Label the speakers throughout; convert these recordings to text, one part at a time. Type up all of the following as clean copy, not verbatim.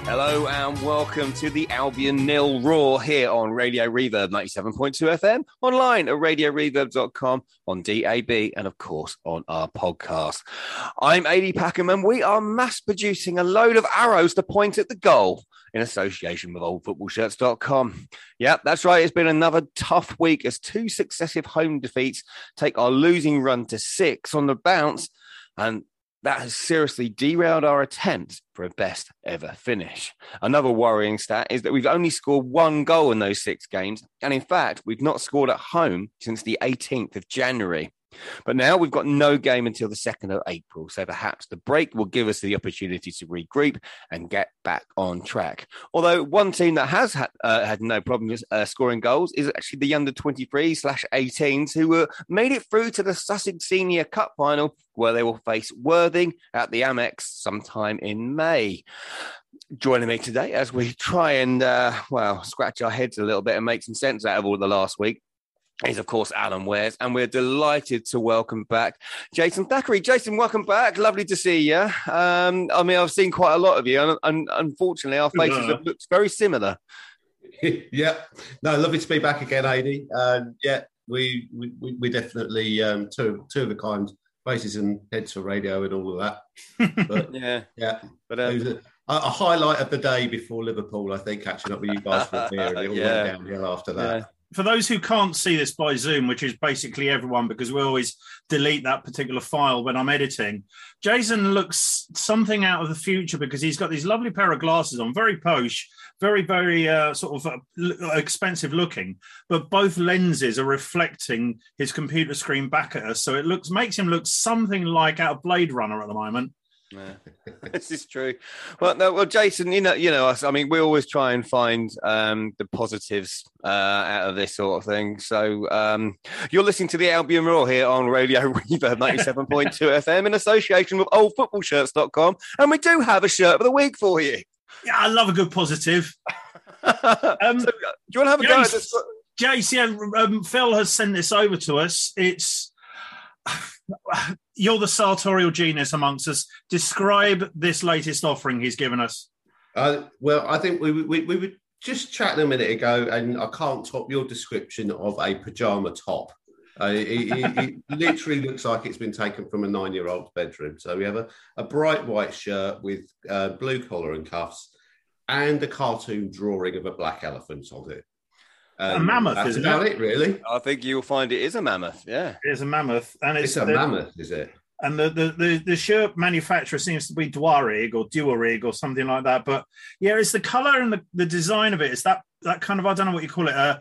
Speaker 1: Hello and welcome to the Albion Nil Raw here on Radio Reverb 97.2 FM, online at radioreverb.com, on DAB, and of course on our podcast. I'm Adi Packham and we are mass producing a load of arrows to point at the goal in association with oldfootballshirts.com. Yep, that's right. It's been another tough week as two successive home defeats take our losing run to 6 on the bounce, and that has seriously derailed our attempt for a best ever finish. Another worrying stat is that we've only scored 1 goal in those 6 games. And in fact, we've not scored at home since the 18th of January. But now we've got no game until the 2nd of April. So perhaps the break will give us the opportunity to regroup and get back on track. Although one team that has had no problems scoring goals is actually the under 23/18s who made it through to the Sussex Senior Cup final, where they will face Worthing at the Amex sometime in May. Joining me today as we try and, scratch our heads a little bit and make some sense out of all the last week is, of course, Alan Wares, and we're delighted to welcome back Jason Thackeray. Jason, welcome back. Lovely to see you. I've seen quite a lot of you, and unfortunately, our faces have looked very similar.
Speaker 2: Yeah. No, lovely to be back again, Adi. We definitely two of the kind, faces and heads for radio and all of that. But, yeah. But it was a highlight of the day before Liverpool, I think, catching up with you guys for a beer, and it all went downhill after that.
Speaker 3: Yeah. For those who can't see this by Zoom, which is basically everyone, because we always delete that particular file when I'm editing, Jason looks something out of the future because he's got these lovely pair of glasses on, very posh, very, very expensive looking, but both lenses are reflecting his computer screen back at us. So it makes him look something like out of Blade Runner at the moment.
Speaker 1: Yeah, this is true. Well, Jason, you know us. I mean, we always try and find the positives out of this sort of thing. So you're listening to the Albion Raw here on Radio Reverb 97.2 FM in association with oldfootballshirts.com, and we do have a shirt of the week for you.
Speaker 3: Yeah, I love a good positive.
Speaker 1: So, do you want to have a go at this?
Speaker 3: Jace, Phil has sent this over to us. It's... You're the sartorial genius amongst us. Describe this latest offering he's given us.
Speaker 2: I think we were just chatting a minute ago, and I can't top your description of a pyjama top. It literally looks like it's been taken from a 9-year-old's bedroom. So we have a bright white shirt with blue collar and cuffs and a cartoon drawing of a black elephant on it.
Speaker 3: A mammoth,
Speaker 2: that's
Speaker 3: isn't
Speaker 2: about
Speaker 3: it?
Speaker 2: Really.
Speaker 1: I think you'll find it is a mammoth. Yeah,
Speaker 3: it is a mammoth, and
Speaker 2: it's a mammoth, is it?
Speaker 3: And the shirt manufacturer seems to be Dwarig or Duarig or something like that. But yeah, it's the colour and the design of it. It's that kind of, I don't know what you call it.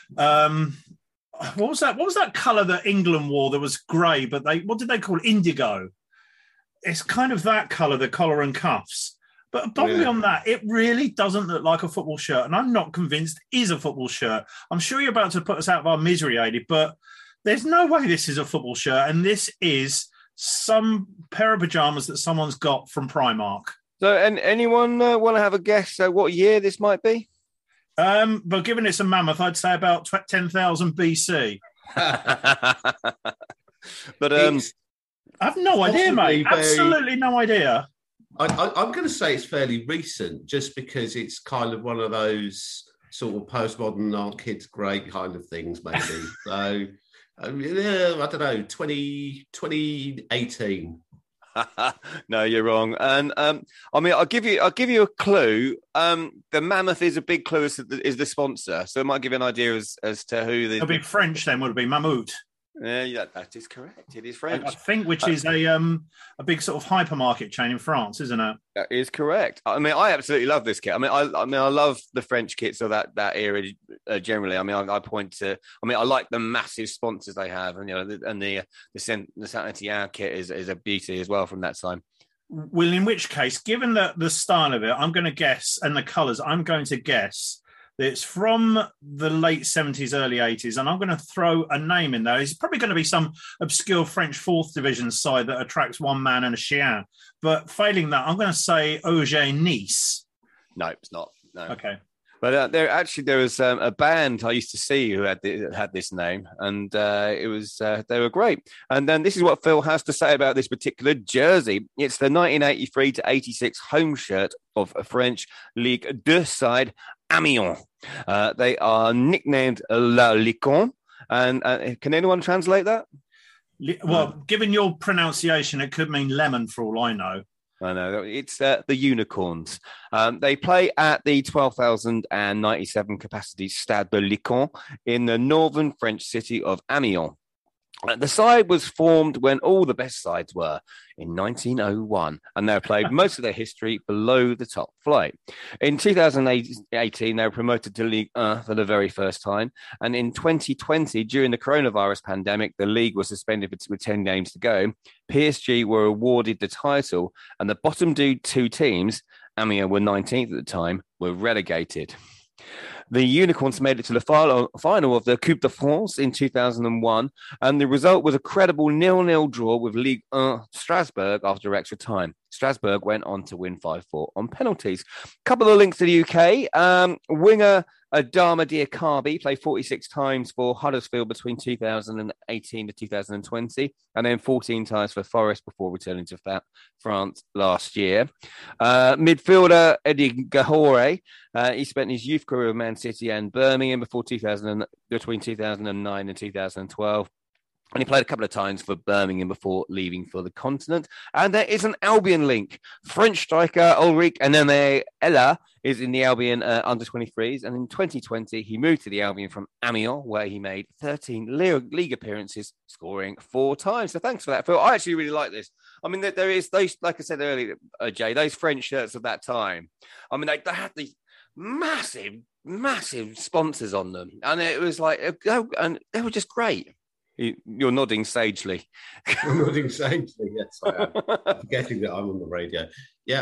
Speaker 3: What was that? What was that colour that England wore that was grey? But what did they call it? Indigo. It's kind of that colour, the collar and cuffs. But above and beyond that, it really doesn't look like a football shirt. And I'm not convinced it is a football shirt. I'm sure you're about to put us out of our misery, Adi, but there's no way this is a football shirt. And this is some pair of pyjamas that someone's got from Primark.
Speaker 1: So, and anyone want to have a guess what year this might be?
Speaker 3: But given it's a mammoth, I'd say about 10,000 BC.
Speaker 1: But
Speaker 3: I have no idea, mate. Absolutely no idea.
Speaker 2: I'm going to say it's fairly recent, just because it's kind of one of those sort of postmodern aren't kids great kind of things, maybe. So, I don't know, 2018.
Speaker 1: No, you're wrong. And I'll give you a clue. The mammoth is a big clue is the sponsor, so it might give you an idea as to who the.
Speaker 3: It'll be French then, would it be Mammut?
Speaker 1: Yeah, that is correct. It is French.
Speaker 3: I think, which is a big sort of hypermarket chain in France, isn't it?
Speaker 1: That is correct. I mean, I absolutely love this kit. I love the French kits of that era generally. I mean, I point to. I mean, I like the massive sponsors they have, and the Saint-Étienne kit is a beauty as well from that time.
Speaker 3: Well, in which case, given the style of it, I'm going to guess, and the colours, I'm going to guess it's from the late 70s, early 80s, and I'm going to throw a name in there. It's probably going to be some obscure French 4th Division side that attracts one man and a chien. But failing that, I'm going to say Auger Nice.
Speaker 1: No, it's not. No.
Speaker 3: Okay.
Speaker 1: But there was a band I used to see who had this name, and it was they were great. And then this is what Phil has to say about this particular jersey. It's the 1983 to 86 home shirt of a French Ligue 2 side, Amiens. They are nicknamed La Licorne. And can anyone translate that?
Speaker 3: Well, given your pronunciation, it could mean lemon for all I know.
Speaker 1: I know. It's the Unicorns. They play at the 12,097 capacity Stade de Licorne in the northern French city of Amiens. The side was formed when all the best sides were in 1901, and they played most of their history below the top flight. In 2018, they were promoted to Ligue 1 for the very first time, and in 2020, during the coronavirus pandemic, the league was suspended with 10 games to go. PSG were awarded the title, and the bottom two teams, Amiens were 19th at the time, were relegated. The Unicorns made it to the final of the Coupe de France in 2001, and the result was a credible 0-0 draw with Ligue 1 Strasbourg after extra time. Strasbourg went on to win 5-4 on penalties. Couple of links to the UK. Winger Adama Diakhaby played 46 times for Huddersfield between 2018 to 2020, and then 14 times for Forest before returning to France last year. Midfielder Eddie Gahore, he spent his youth career with Man City and Birmingham between 2009 and 2012. And he played a couple of times for Birmingham before leaving for the continent. And there is an Albion link. French striker Ulrich Aneme Ella is in the Albion under-23s. And in 2020, he moved to the Albion from Amiens, where he made 13 league appearances, scoring 4 times. So thanks for that, Phil. I actually really like this. I mean, there is those, like I said earlier, Jay, those French shirts of that time. I mean, they had these massive sponsors on them. And it was like, and they were just great. You're nodding sagely.
Speaker 2: I'm nodding sagely, yes, I am. I'm forgetting that I'm on the radio. Yeah,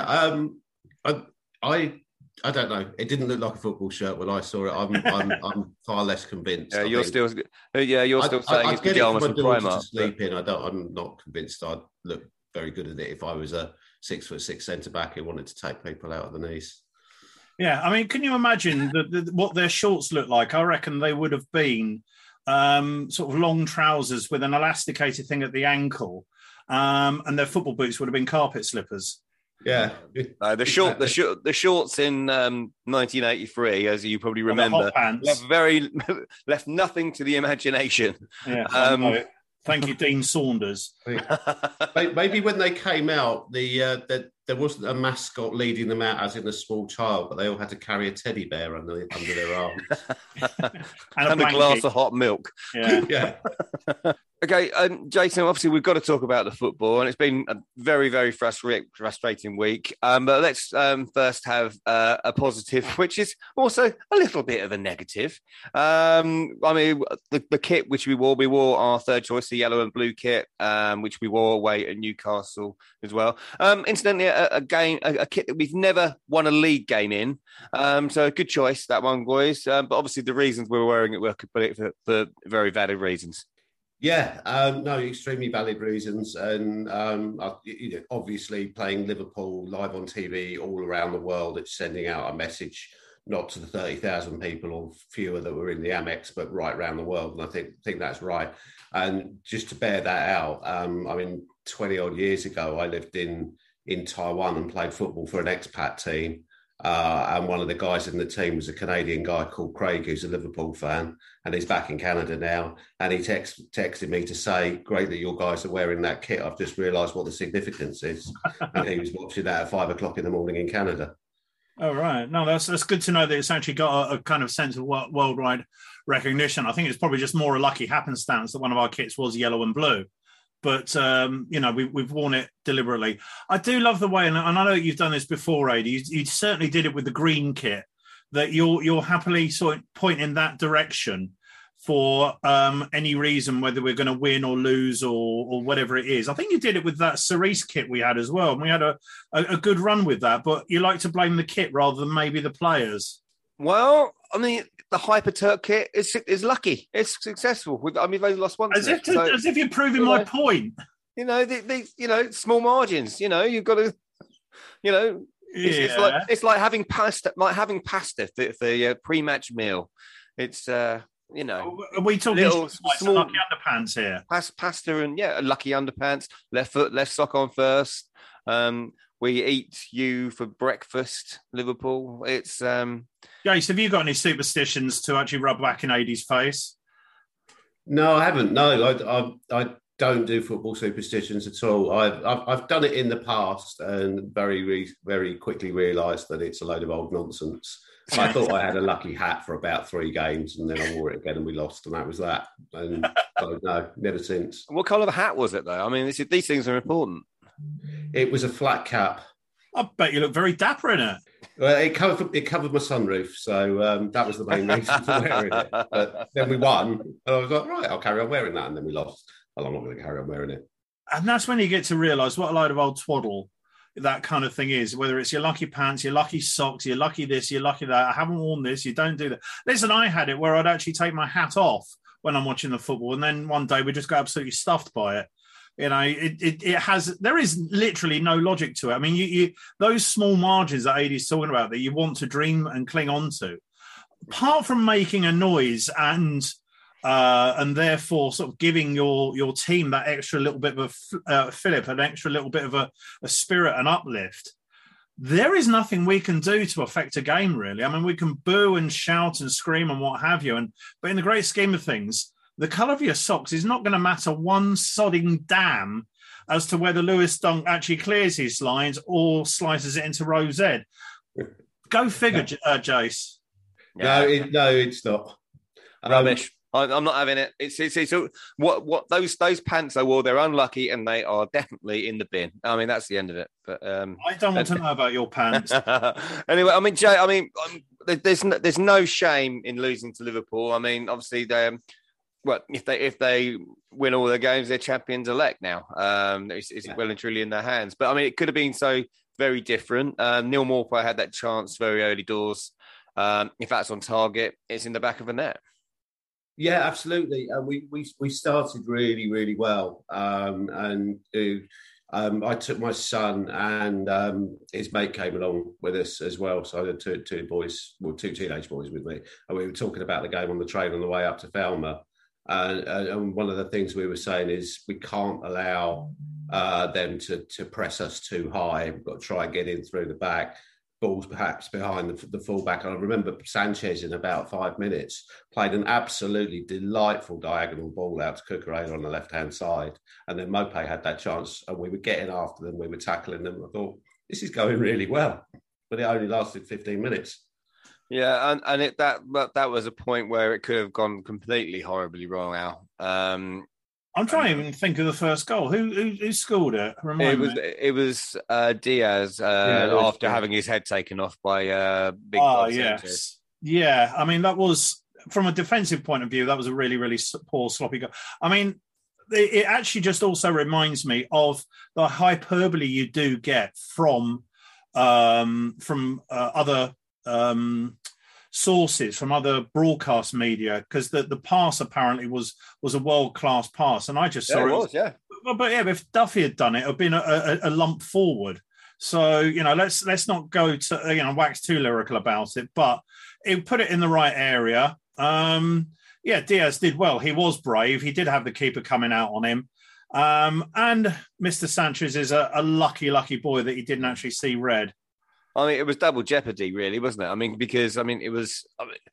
Speaker 2: I don't know. It didn't look like a football shirt when I saw it. I'm far less convinced.
Speaker 1: You're still saying it's pajamas from Primark.
Speaker 2: Sleep in. I'm not convinced I'd look very good at it if I was a 6'6" centre back who wanted to take people out of the knees.
Speaker 3: Yeah, I mean, can you imagine what their shorts look like? I reckon they would have been sort of long trousers with an elasticated thing at the ankle, and their football boots would have been carpet slippers.
Speaker 2: Yeah,
Speaker 1: the shorts in 1983, as you probably remember, left nothing to the imagination.
Speaker 3: Yeah, thank you, Dean Saunders.
Speaker 2: Maybe when they came out, there wasn't a mascot leading them out, as in a small child, but they all had to carry a teddy bear under their arms
Speaker 1: and a glass of hot milk.
Speaker 3: Yeah.
Speaker 1: Okay, Jason, obviously we've got to talk about the football, and it's been a very, very frustrating week. But let's first have a positive, which is also a little bit of a negative. I mean, the kit which we wore our third choice, the yellow and blue kit, which we wore away at Newcastle as well. Incidentally, a kit that we've never won a league game in. So a good choice, that one, boys. But obviously the reasons we were wearing it were for very valid reasons.
Speaker 2: Yeah, no, extremely valid reasons. And obviously playing Liverpool live on TV all around the world, it's sending out a message, not to the 30,000 people or fewer that were in the Amex, but right around the world. And I think that's right. And just to bear that out, I mean, 20 odd years ago, I lived in Taiwan and played football for an expat team. And one of the guys in the team was a Canadian guy called Craig, who's a Liverpool fan, and he's back in Canada now. And he texted me to say, "Great that your guys are wearing that kit. I've just realised what the significance is." And he was watching that at 5 o'clock in the morning in Canada.
Speaker 3: Oh, right. No, that's good to know that it's actually got a kind of sense of worldwide recognition. I think it's probably just more a lucky happenstance that one of our kits was yellow and blue. But, we've worn it deliberately. I do love the way, and I know you've done this before, Adi, you certainly did it with the green kit, that you're happily sort of point in that direction for any reason, whether we're going to win or lose or whatever it is. I think you did it with that Cerise kit we had as well, and we had a good run with that, but you like to blame the kit rather than maybe the players.
Speaker 1: Well, I mean, the Hyper Turk kit is lucky. It's successful. They've lost one.
Speaker 3: As if you're proving my point.
Speaker 1: The small margins. You've got to. It's like having pasta, for the pre-match meal. It's Are
Speaker 3: we talking
Speaker 1: small
Speaker 3: lucky underpants here?
Speaker 1: Pasta and lucky underpants. Left foot, left sock on first. We eat you for breakfast, Liverpool. It's
Speaker 3: Jace, have you got any superstitions to actually rub back in AD's face?
Speaker 2: No, I haven't. No, I don't do football superstitions at all. I've done it in the past and very quickly realised that it's a load of old nonsense. I thought I had a lucky hat for about 3 games, and then I wore it again and we lost, and that was that. And so, no, never since.
Speaker 1: What colour of hat was it, though? I mean, these things are important.
Speaker 2: It was a flat cap.
Speaker 3: I bet you look very dapper in it.
Speaker 2: Well, it covered my sunroof, so that was the main reason for wearing it. But then we won, and I was like, right, I'll carry on wearing that, and then we lost. Well, I'm not going to carry on wearing it.
Speaker 3: And that's when you get to realise what a load of old twaddle that kind of thing is, whether it's your lucky pants, your lucky socks, your lucky this, your lucky that. I haven't worn this, you don't do that. Listen, I had it where I'd actually take my hat off when I'm watching the football, and then one day we just got absolutely stuffed by it. There is literally no logic to it. I mean, you those small margins that AD's talking about that you want to dream and cling on to, apart from making a noise and therefore sort of giving your team that extra little bit of a fillip, an extra little bit of a spirit and uplift, there is nothing we can do to affect a game, really. I mean, we can boo and shout and scream and what have you, but in the great scheme of things, the colour of your socks is not going to matter one sodding damn as to whether Lewis Dunk actually clears his lines or slices it into row Z. Go figure, Jace.
Speaker 2: No, it's not.
Speaker 1: Rubbish. I'm not having it. It's what those pants I wore. They're unlucky, and they are definitely in the bin. I mean, that's the end of it. But
Speaker 3: I don't want to know about your pants.
Speaker 1: Anyway, I mean, Jay. I mean, there's no shame in losing to Liverpool. I mean, obviously if they win all their games, they're champions elect now. It's well and truly in their hands. But I mean, it could have been so very different. Neil Maupay had that chance very early doors. If that's on target, it's in the back of the net.
Speaker 2: Yeah, absolutely. We started really, really well. I took my son and his mate came along with us as well. So I had two teenage boys with me. And we were talking about the game on the train on the way up to Falmer. And one of the things we were saying is we can't allow them to press us too high. We've got to try and get in through the back. Balls perhaps behind the fullback. And I remember Sanchez in about 5 minutes played an absolutely delightful diagonal ball out to Cucurella on the left-hand side. And then Maupay had that chance and we were getting after them. We were tackling them. I thought, this is going really well. But it only lasted 15 minutes.
Speaker 1: Yeah, and that was a point where it could have gone completely horribly wrong, Al.
Speaker 3: I'm trying to even think of the first goal. Who scored it?
Speaker 1: It was Diaz after having his head taken off by Big Bob Sanchez.
Speaker 3: Yeah, I mean, that was, from a defensive point of view, that was a really, really poor, sloppy goal. I mean, it actually just also reminds me of the hyperbole you do get from other sources, from other broadcast media, because the pass apparently was a world-class pass, and I just saw it. But if Duffy had done it, it would have been a lump forward. So, let's not go to, wax too lyrical about it, but it put it in the right area. Diaz did well. He was brave. He did have the keeper coming out on him. And Mr. Sanchez is a lucky boy that he didn't actually see red.
Speaker 1: I mean, it was double jeopardy, really, wasn't it? I mean, because it was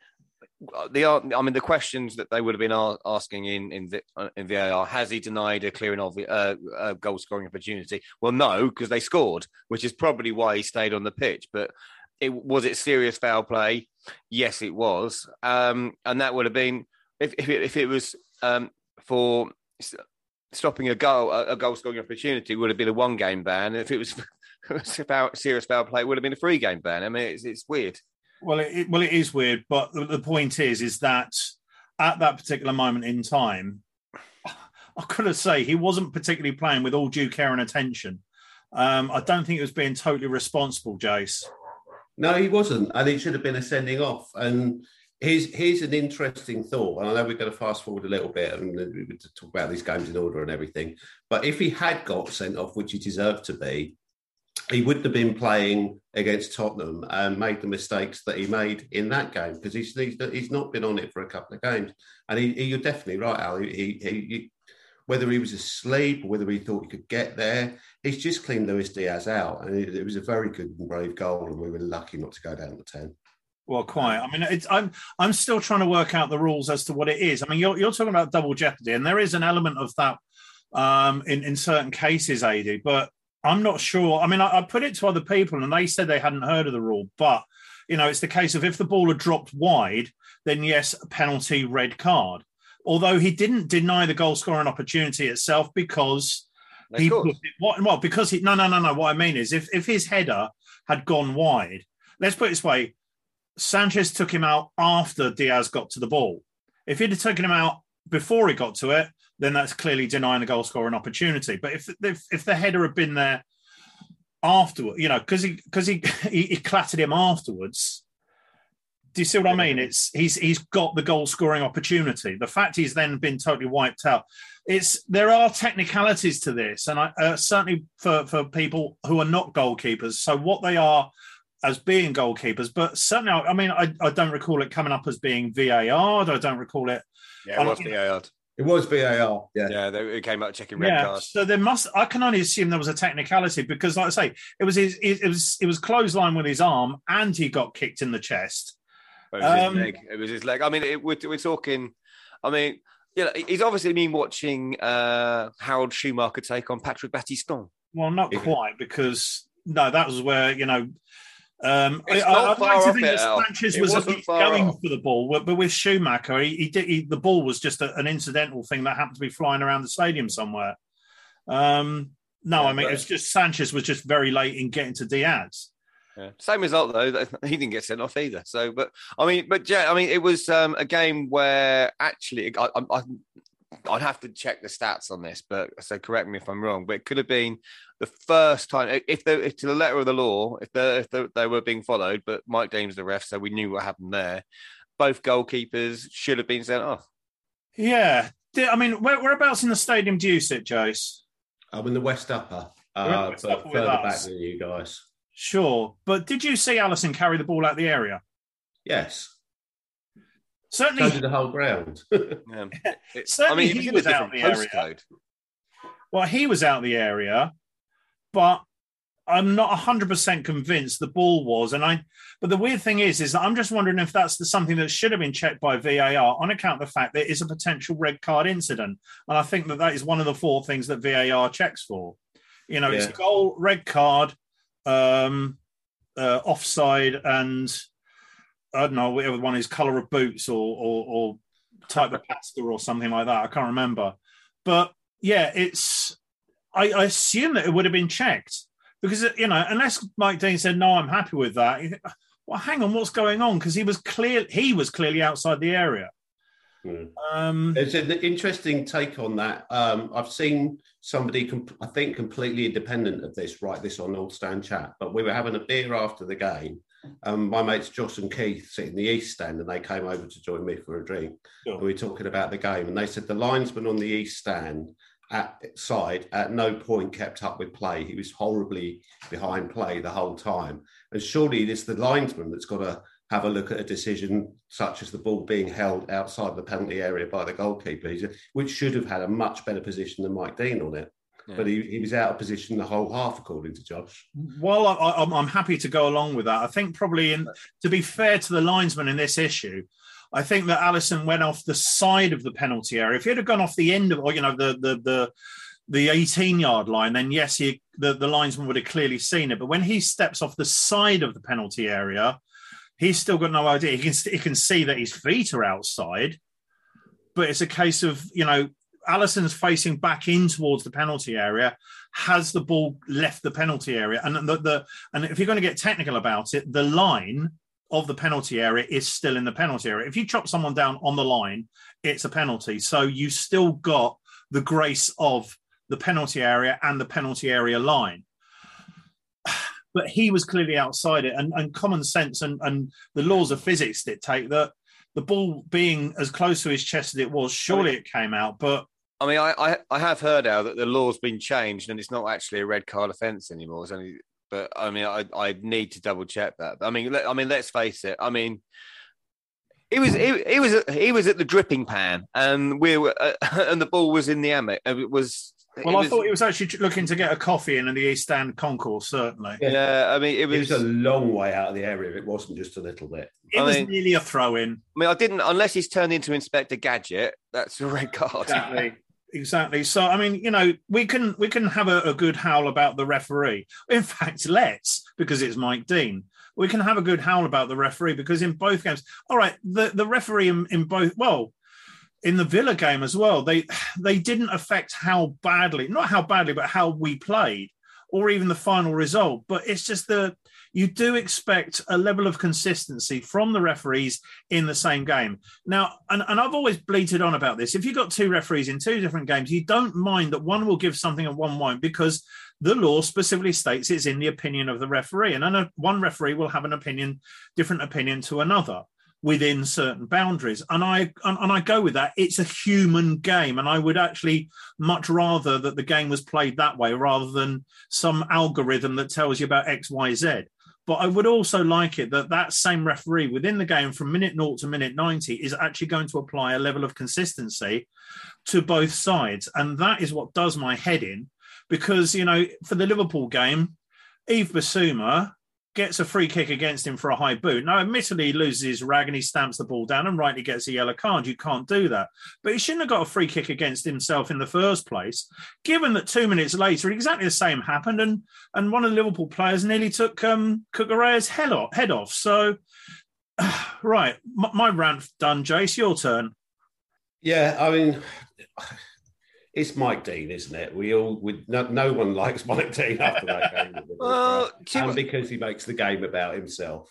Speaker 1: the questions that they would have been asking in VAR. Has he denied a clear and obvious goal scoring opportunity? Well, no, because they scored, which is probably why he stayed on the pitch. But was it serious foul play? Yes, it was, and that would have been if it was for stopping a goal scoring opportunity, would have been a 1-game ban. If it was about serious foul play, it would have been a 3-game ban. I mean, it's weird.
Speaker 3: Well, it is weird, but the point is that at that particular moment in time, I could say he wasn't particularly playing with all due care and attention. I don't think he was being totally responsible, Jace.
Speaker 2: No, he wasn't, and it should have been a sending off. And here's an interesting thought, and I know we're going to fast forward a little bit and we would talk about these games in order and everything. But if he had got sent off, which he deserved to be, he wouldn't have been playing against Tottenham and made the mistakes that he made in that game, because he's not been on it for a couple of games. And you're definitely right, Al. He whether he was asleep, whether he thought he could get there, he's just cleaned Luis Diaz out. And it was a very good and brave goal, and we were lucky not to go down to 10.
Speaker 3: Well, quite. I mean, I'm still trying to work out the rules as to what it is. I mean, you're talking about double jeopardy, and there is an element of that in certain cases, AD, but I'm not sure. I mean, I put it to other people, and they said they hadn't heard of the rule. But, it's the case of if the ball had dropped wide, then yes, a penalty, red card. Although he didn't deny the goal scoring opportunity itself because What I mean is if his header had gone wide, let's put it this way, Sanchez took him out after Diaz got to the ball. If he'd have taken him out before he got to it, then that's clearly denying the goal scoring opportunity. But if the header had been there afterward, because he clattered him afterwards. Do you see what I mean? He's got the goal scoring opportunity. The fact he's then been totally wiped out. There are technicalities to this, and I certainly for people who are not goalkeepers. So what they are as being goalkeepers, but certainly, I mean, I don't recall it coming up as being VAR. I don't recall it.
Speaker 1: Yeah, it was VAR.
Speaker 2: It was VAR.
Speaker 1: Yeah, it came out checking red cards.
Speaker 3: So there must. I can only assume there was a technicality because, like I say, it was clothesline with his arm, and he got kicked in the chest.
Speaker 1: It was his leg. It was his leg. I mean, we're talking. I mean, he's obviously been watching Harold Schumacher take on Patrick Battiston.
Speaker 3: Well, not quite, because that was where I'd like to think that Sanchez was going for the ball, but with Schumacher, the ball was just an incidental thing that happened to be flying around the stadium somewhere. It's just Sanchez was just very late in getting to Diaz.
Speaker 1: Yeah. Same result though. He didn't get sent off either. So, it was a game where actually I'd have to check the stats on this, but so correct me if I'm wrong. But it could have been the first time, if to the letter of the law, if they were being followed. But Mike Dean's the ref, so we knew what happened there. Both goalkeepers should have been sent off.
Speaker 3: Yeah, I mean, whereabouts in the stadium do you sit, Jace?
Speaker 2: I'm in the West Upper, further back than you guys.
Speaker 3: Sure, but did you see Alisson carry the ball out the area?
Speaker 2: Yes.
Speaker 3: Certainly.
Speaker 2: So did the whole ground.
Speaker 3: Certainly he was out the area. Well, he was out the area, but I'm not 100% convinced the ball was. But the weird thing is that I'm just wondering if that's something that should have been checked by VAR on account of the fact that it is a potential red card incident. And I think that is one of the 4 things that VAR checks for. It's a goal, red card, offside, and I don't know, whatever one is, colour of boots or type of pasta or something like that. I can't remember. But yeah, I assume that it would have been checked because, unless Mike Dean said, no, I'm happy with that. Well, hang on, what's going on? Because he was clearly outside the area.
Speaker 2: It's an interesting take on that. I've seen somebody, I think, completely independent of this, write this on Old Stand Chat, but we were having a beer after the game. My mates Josh and Keith sit in the East Stand, and they came over to join me for a drink. Sure. And we were talking about the game, and they said the linesman on the East Stand at no point kept up with play. He was horribly behind play the whole time. And surely it's the linesman that's got to have a look at a decision such as the ball being held outside the penalty area by the goalkeeper, which should have had a much better position than Mike Dean on it. Yeah. But he was out of position the whole half, according to Josh.
Speaker 3: Well, I'm happy to go along with that. I think probably, to be fair to the linesman in this issue, I think that Alisson went off the side of the penalty area. If he had gone off the end of, the 18-yard line, then yes, the linesman would have clearly seen it. But when he steps off the side of the penalty area, he's still got no idea. He can see that his feet are outside, but it's a case of, Alisson's facing back in towards the penalty area. Has the ball left the penalty area? And and if you're going to get technical about it, the line of the penalty area is still in the penalty area. If you chop someone down on the line, it's a penalty. So you still got the grace of the penalty area and the penalty area line. But he was clearly outside it, and common sense and the laws of physics dictate that the ball being as close to his chest as it was, surely it came out. But
Speaker 1: I mean, I have heard now that the law's been changed and it's not actually a red card offence anymore. It's only but I mean, I need to double check that. I mean, let's face it. I mean, he was at the dripping pan, and we were, and the ball was in the hammock.
Speaker 3: I thought he was actually looking to get a coffee in the East Stand concourse, certainly.
Speaker 1: Yeah, I mean, it was
Speaker 2: a long way out of the area. It wasn't just a little bit.
Speaker 3: It was nearly a throw-in.
Speaker 1: I mean, I didn't, unless he's turned into Inspector Gadget, that's a red card.
Speaker 3: Exactly. So, I mean, we can have a good howl about the referee. In fact, because it's Mike Dean. We can have a good howl about the referee because in both games, all right, the referee in both, in the Villa game as well, they didn't affect not how badly, but how we played or even the final result. But it's just you do expect a level of consistency from the referees in the same game. Now, and I've always bleated on about this. If you've got two referees in two different games, you don't mind that one will give something and one won't, because the law specifically states it's in the opinion of the referee. And then one referee will have different opinion to another within certain boundaries. And I go with that. It's a human game. And I would actually much rather that the game was played that way rather than some algorithm that tells you about X, Y, Z. But I would also like it that same referee within the game from minute 0 to minute 90 is actually going to apply a level of consistency to both sides. And that is what does my head in, because, for the Liverpool game, Yves Bissouma gets a free kick against him for a high boot. Now, admittedly, he loses his rag and he stamps the ball down and rightly gets a yellow card. You can't do that. But he shouldn't have got a free kick against himself in the first place, given that 2 minutes later, exactly the same happened and one of the Liverpool players nearly took Cucurella's head off. So, right, my rant done. Jace, your turn.
Speaker 2: Yeah, I mean... It's Mike Dean, isn't it? No one likes Mike Dean after that game. And because he makes the game about himself.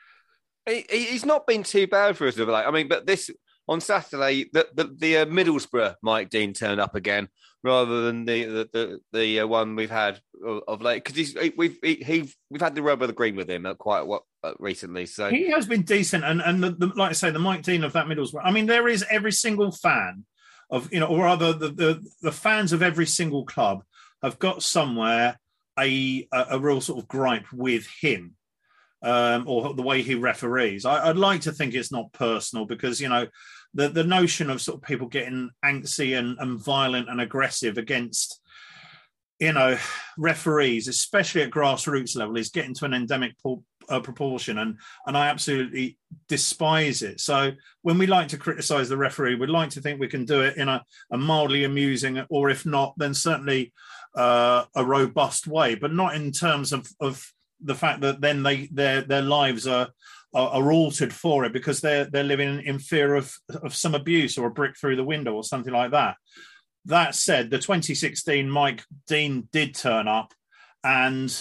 Speaker 1: He's not been too bad for us. I mean, but this on Saturday, the Middlesbrough Mike Dean turned up again rather than the one we've had of late, because we've had the rub of the green with him quite recently. So
Speaker 3: he has been decent, and like I say, the Mike Dean of that Middlesbrough. I mean, there is every single fan of, or rather the fans of every single club have got somewhere a real sort of gripe with him, or the way he referees. I'd like to think it's not personal, because, the notion of sort of people getting angsty and violent and aggressive against, referees, especially at grassroots level, is getting to an endemic proportion, and I absolutely despise it. So when we like to criticise the referee, we'd like to think we can do it in a mildly amusing, or if not, then certainly a robust way, but not in terms of the fact that then their lives are altered for it because they're living in fear of some abuse or a brick through the window or something like that. That said, the 2016 Mike Dean did turn up, and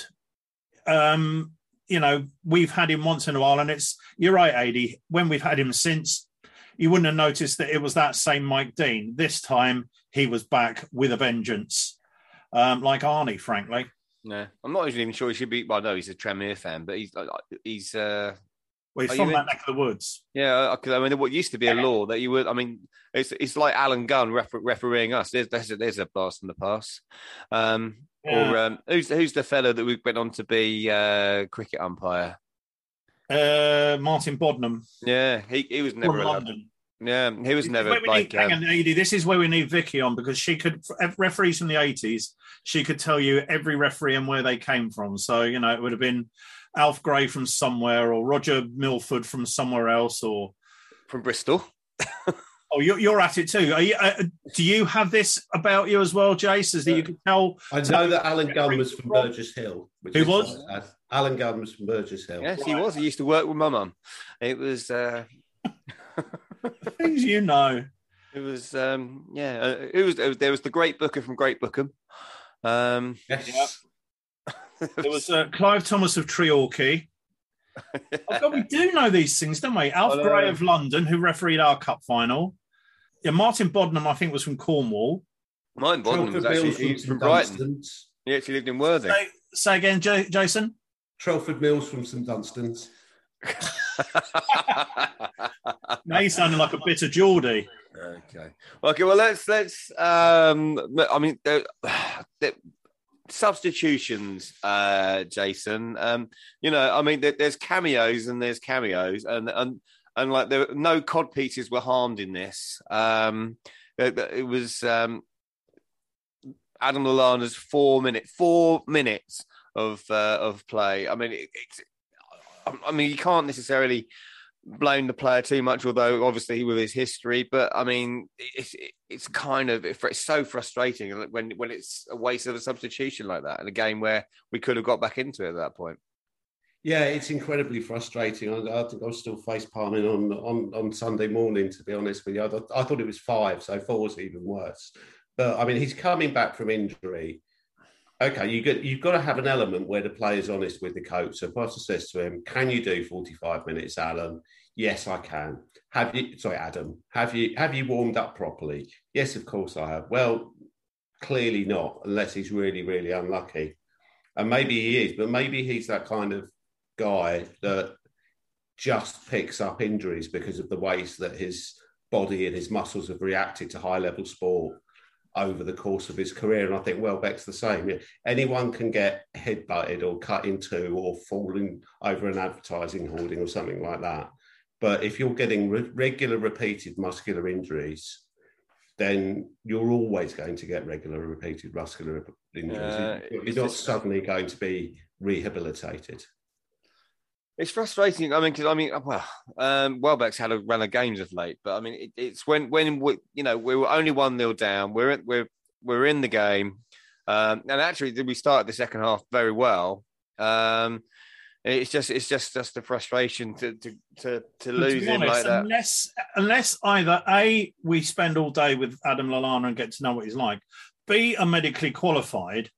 Speaker 3: we've had him once in a while, and you're right, Adi, when we've had him since, you wouldn't have noticed that it was that same Mike Dean. This time he was back with a vengeance, like Arnie, frankly.
Speaker 1: No, I'm not even sure he should be. Well, no, he's a Tranmere fan, but he's
Speaker 3: he's from that neck of the woods.
Speaker 1: Yeah, because I mean, what used to be a law that you would. I mean, it's like Alan Gunn refereeing us. There's a blast from the past. Yeah. Or who's the fellow that we went on to be cricket umpire?
Speaker 3: Martin Bodnam.
Speaker 1: Yeah, he was never
Speaker 3: from London.
Speaker 1: Yeah, he was never like.
Speaker 3: Hang on, Edie, this is where we need Vicky on, because she could, referees from the 80s, she could tell you every referee and where they came from. So, it would have been Alf Gray from somewhere, or Roger Milford from somewhere else, or
Speaker 1: from Bristol.
Speaker 3: Oh, you're at it too. Are you, do you have this about you as well, Jace? As that you can tell?
Speaker 2: I know that Alan Gunn was from Burgess Hill.
Speaker 3: Who was?
Speaker 2: Alan Gunn was from Burgess Hill.
Speaker 1: Yes, he was. He used to work with my mum. It was...
Speaker 3: things you know.
Speaker 1: It was, there was the Great Booker from Great Bookham.
Speaker 2: Yes.
Speaker 3: There was Clive Thomas of Treorchy. Oh God, we do know these things, don't we? Alf Gray of London, who refereed our cup final. Yeah, Martin Bodnam, I think, was from Cornwall.
Speaker 1: Martin Bodnam was actually from Brighton. He actually lived in Worthing.
Speaker 3: Say again, Jason?
Speaker 2: Trelford Mills from St Dunstan's.
Speaker 3: Now you sounded like a bit of Geordie.
Speaker 1: Okay. Well, let's. I mean, substitutions, Jason. I mean, there's cameos and there's cameos, and like there no cod pieces were harmed in this. It was Adam Lallana's 4 minutes of play. I mean, you can't necessarily blame the player too much, although obviously with his history. But I mean, it's so frustrating when it's a waste of a substitution like that in a game where we could have got back into it at that point.
Speaker 2: Yeah, it's incredibly frustrating. I think I was still face palming on Sunday morning, to be honest with you. I thought it was 5, so 4 was even worse. But I mean, he's coming back from injury. Okay, you've got to have an element where the player's honest with the coach. So Potter says to him, "Can you do 45 minutes, Alan?" "Yes, I can." Adam, have you warmed up properly?" "Yes, of course I have." "Well, clearly not, unless he's really, really unlucky. And maybe he is, but maybe he's that kind of guy that just picks up injuries because of the ways that his body and his muscles have reacted to high-level sport over the course of his career. And I think Welbeck's the same. Anyone can get headbutted or cut in two or falling over an advertising hoarding or something like that. But if you're getting regular repeated muscular injuries, then you're always going to get regular repeated muscular injuries. You're not suddenly going to be rehabilitated.
Speaker 1: It's frustrating. I mean, Welbeck's had a run of games of late, but I mean, it's when we were only 1-0 down. We're in the game, and actually, we started the second half very well. It's just the frustration to lose him like that.
Speaker 3: Unless either A, we spend all day with Adam Lallana and get to know what he's like, B, are medically qualified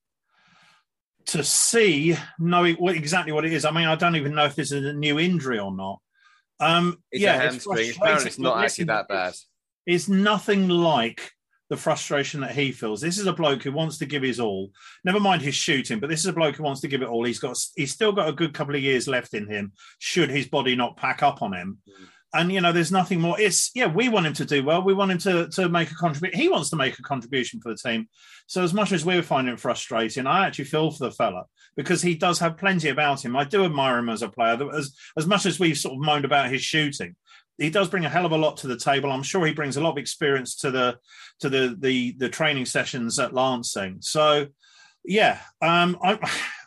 Speaker 3: to know exactly what it is. I mean, I don't even know if this is a new injury or not.
Speaker 1: It's a hamstring. Apparently, it's not actually that bad.
Speaker 3: It's nothing like the frustration that he feels. This is a bloke who wants to give his all. Never mind his shooting, but this is a bloke who wants to give it all. He's still got a good couple of years left in him, should his body not pack up on him. And, there's nothing more. We want him to do well. We want him to make a contribution. He wants to make a contribution for the team. So as much as we're finding it frustrating, I actually feel for the fella because he does have plenty about him. I do admire him as a player. As much as we've sort of moaned about his shooting, he does bring a hell of a lot to the table. I'm sure he brings a lot of experience to the training sessions at Lancing. So, yeah, I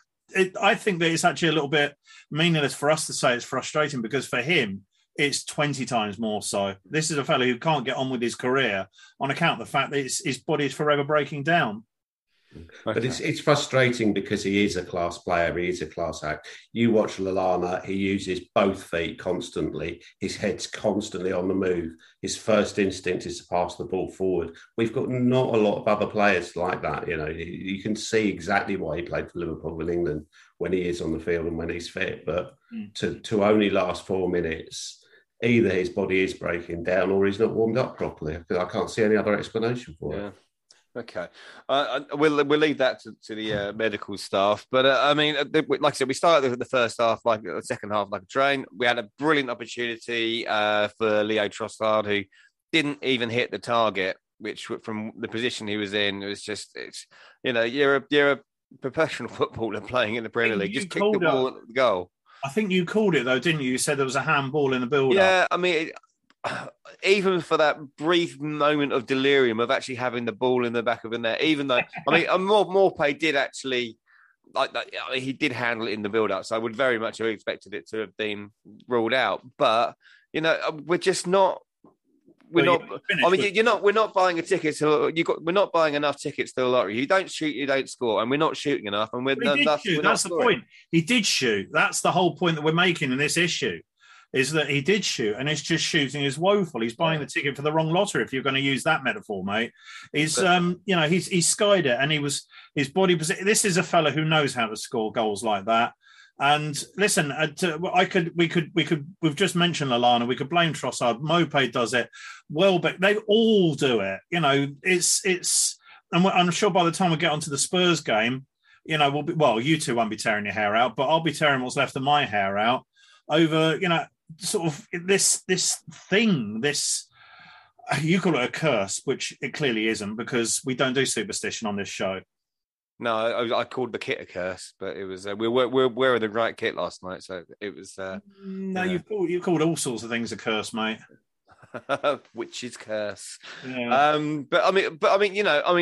Speaker 3: think that it's actually a little bit meaningless for us to say it's frustrating because for him, it's 20 times more so. This is a fellow who can't get on with his career on account of the fact that his body is forever breaking down.
Speaker 2: But it's frustrating because he is a class player. He is a class act. You watch Lallana, he uses both feet constantly. His head's constantly on the move. His first instinct is to pass the ball forward. We've got not a lot of other players like that. You can see exactly why he played for Liverpool and England when he is on the field and when he's fit. But to only last 4 minutes, either his body is breaking down or he's not warmed up properly. I can't see any other explanation for it.
Speaker 1: Okay. We'll leave that to the medical staff. But, like I said, we started the first half, like the second half, like a train. We had a brilliant opportunity for Leo Trossard, who didn't even hit the target, which from the position he was in, it was just, you're a professional footballer playing in the Premier League. Just kick the ball at the goal.
Speaker 3: I think you called it, though, didn't you? You said there was a handball in the build-up.
Speaker 1: Yeah, I mean, even for that brief moment of delirium of actually having the ball in the back of the net, even though, Maupay did actually, he did handle it in the build-up, so I would very much have expected it to have been ruled out. But, we're just not... We're not buying a ticket. We're not buying enough tickets to the lottery. You don't shoot, you don't score, and we're not shooting enough. And
Speaker 3: that's the point. He did shoot. That's the whole point that we're making in this issue, is that he did shoot, and it's just shooting is woeful. He's buying the ticket for the wrong lottery, if you're going to use that metaphor, mate. He's skied it, and his body position. This is a fella who knows how to score goals like that. And listen, we've just mentioned Lallana. We could blame Trossard. Maupay does it. Welbeck, they all do it. And I'm sure by the time we get onto the Spurs game, you two won't be tearing your hair out, but I'll be tearing what's left of my hair out over, sort of this thing, you call it a curse, which it clearly isn't because we don't do superstition on this show.
Speaker 1: No, I called the kit a curse, but it was we were wearing the right kit last night, so it was.
Speaker 3: No, you've called all sorts of things a curse, mate.
Speaker 1: Witch's curse.
Speaker 3: Yeah.
Speaker 1: But I mean,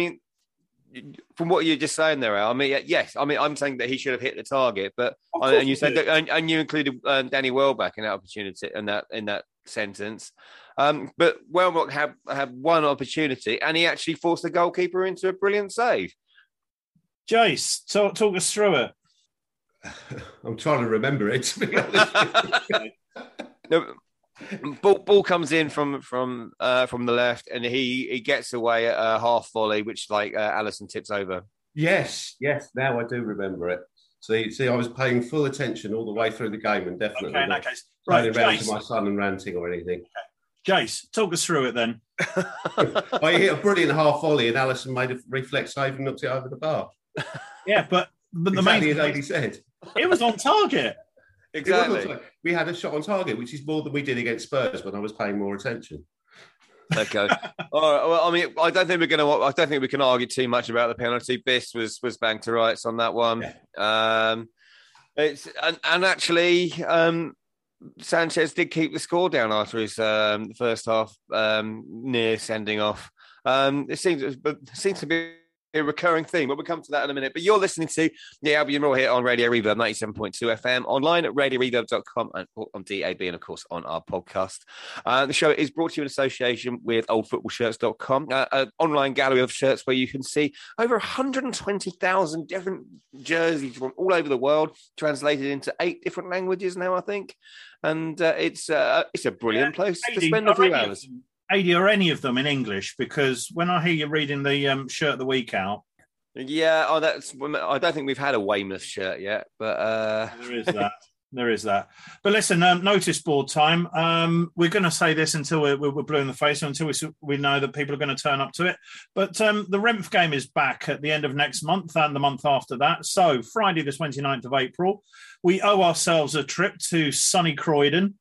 Speaker 1: from what you're just saying there, Al, I mean, yes, I mean, I'm saying that he should have hit the target, but and you said that, and you included Danny Welbeck in that opportunity in that sentence. But Welbeck had one opportunity, and he actually forced the goalkeeper into a brilliant save.
Speaker 3: Jace, talk us through it.
Speaker 2: I'm trying to remember it, to be honest.
Speaker 1: No, ball comes in from the left, and he gets away at a half volley, which Alisson tips over.
Speaker 2: Yes. Now I do remember it. See, I was paying full attention all the way through the game, and definitely
Speaker 3: in that case, right,
Speaker 2: around to my son and ranting or anything.
Speaker 3: Okay. Jace, talk us through it then.
Speaker 2: I hit a brilliant half volley, and Alisson made a reflex save and knocked it over the bar.
Speaker 3: Yeah, but the
Speaker 2: exactly
Speaker 3: main
Speaker 2: as Adi said,
Speaker 3: it was on target.
Speaker 1: Exactly.
Speaker 2: We had a shot on target, which is more than we did against Spurs when I was paying more attention.
Speaker 1: Okay. All right. Well, I mean, I don't think we can argue too much about the penalty. Biss was banged to rights on that one. Yeah. It's and actually, Sanchez did keep the score down after his first half near sending off. It seems to be a recurring theme, but we'll come to that in a minute. But you're listening to the Albion Roar here on Radio Reverb 97.2 FM, online at radioreverb.com and on DAB, and of course on our podcast. The show is brought to you in association with oldfootballshirts.com, an online gallery of shirts where you can see over 120,000 different jerseys from all over the world, translated into 8 different languages now, I think. And it's a brilliant place to spend a few hours.
Speaker 3: Adi, are any of them in English? Because when I hear you reading the shirt of the week out,
Speaker 1: I don't think we've had a Weymouth shirt yet, but
Speaker 3: there is that. But listen, notice board time. We're going to say this until we're blue in the face, until we know that people are going to turn up to it. But the Renf game is back at the end of next month and the month after that. So Friday, the 29th of April, we owe ourselves a trip to sunny Croydon.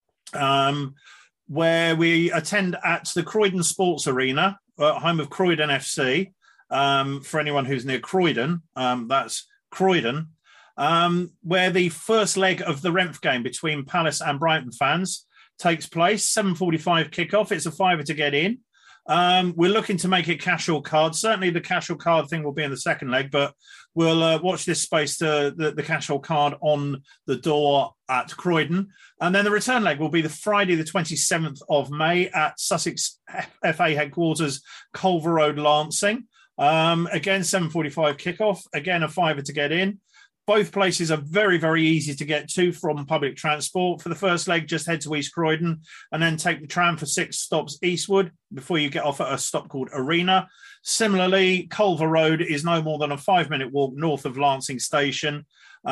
Speaker 3: Where we attend at the Croydon Sports Arena, home of Croydon FC. For anyone who's near Croydon, that's Croydon, where the first leg of the Renf game between Palace and Brighton fans takes place. 7:45 kickoff. It's a £5 to get in. We're looking to make it cash or card. Certainly the cash or card thing will be in the second leg, but we'll watch this space to the cash or card on the door at Croydon. And then the return leg will be the Friday, the 27th of May at Sussex FA headquarters, Culver Road, Lancing. Again, 7:45 kickoff. Again, a £5 to get in. Both places are very, very easy to get to from public transport. For the first leg, just head to East Croydon and then take the tram for 6 stops eastward before you get off at a stop called Arena. Similarly, Culver Road is no more than a 5-minute walk north of Lancing Station.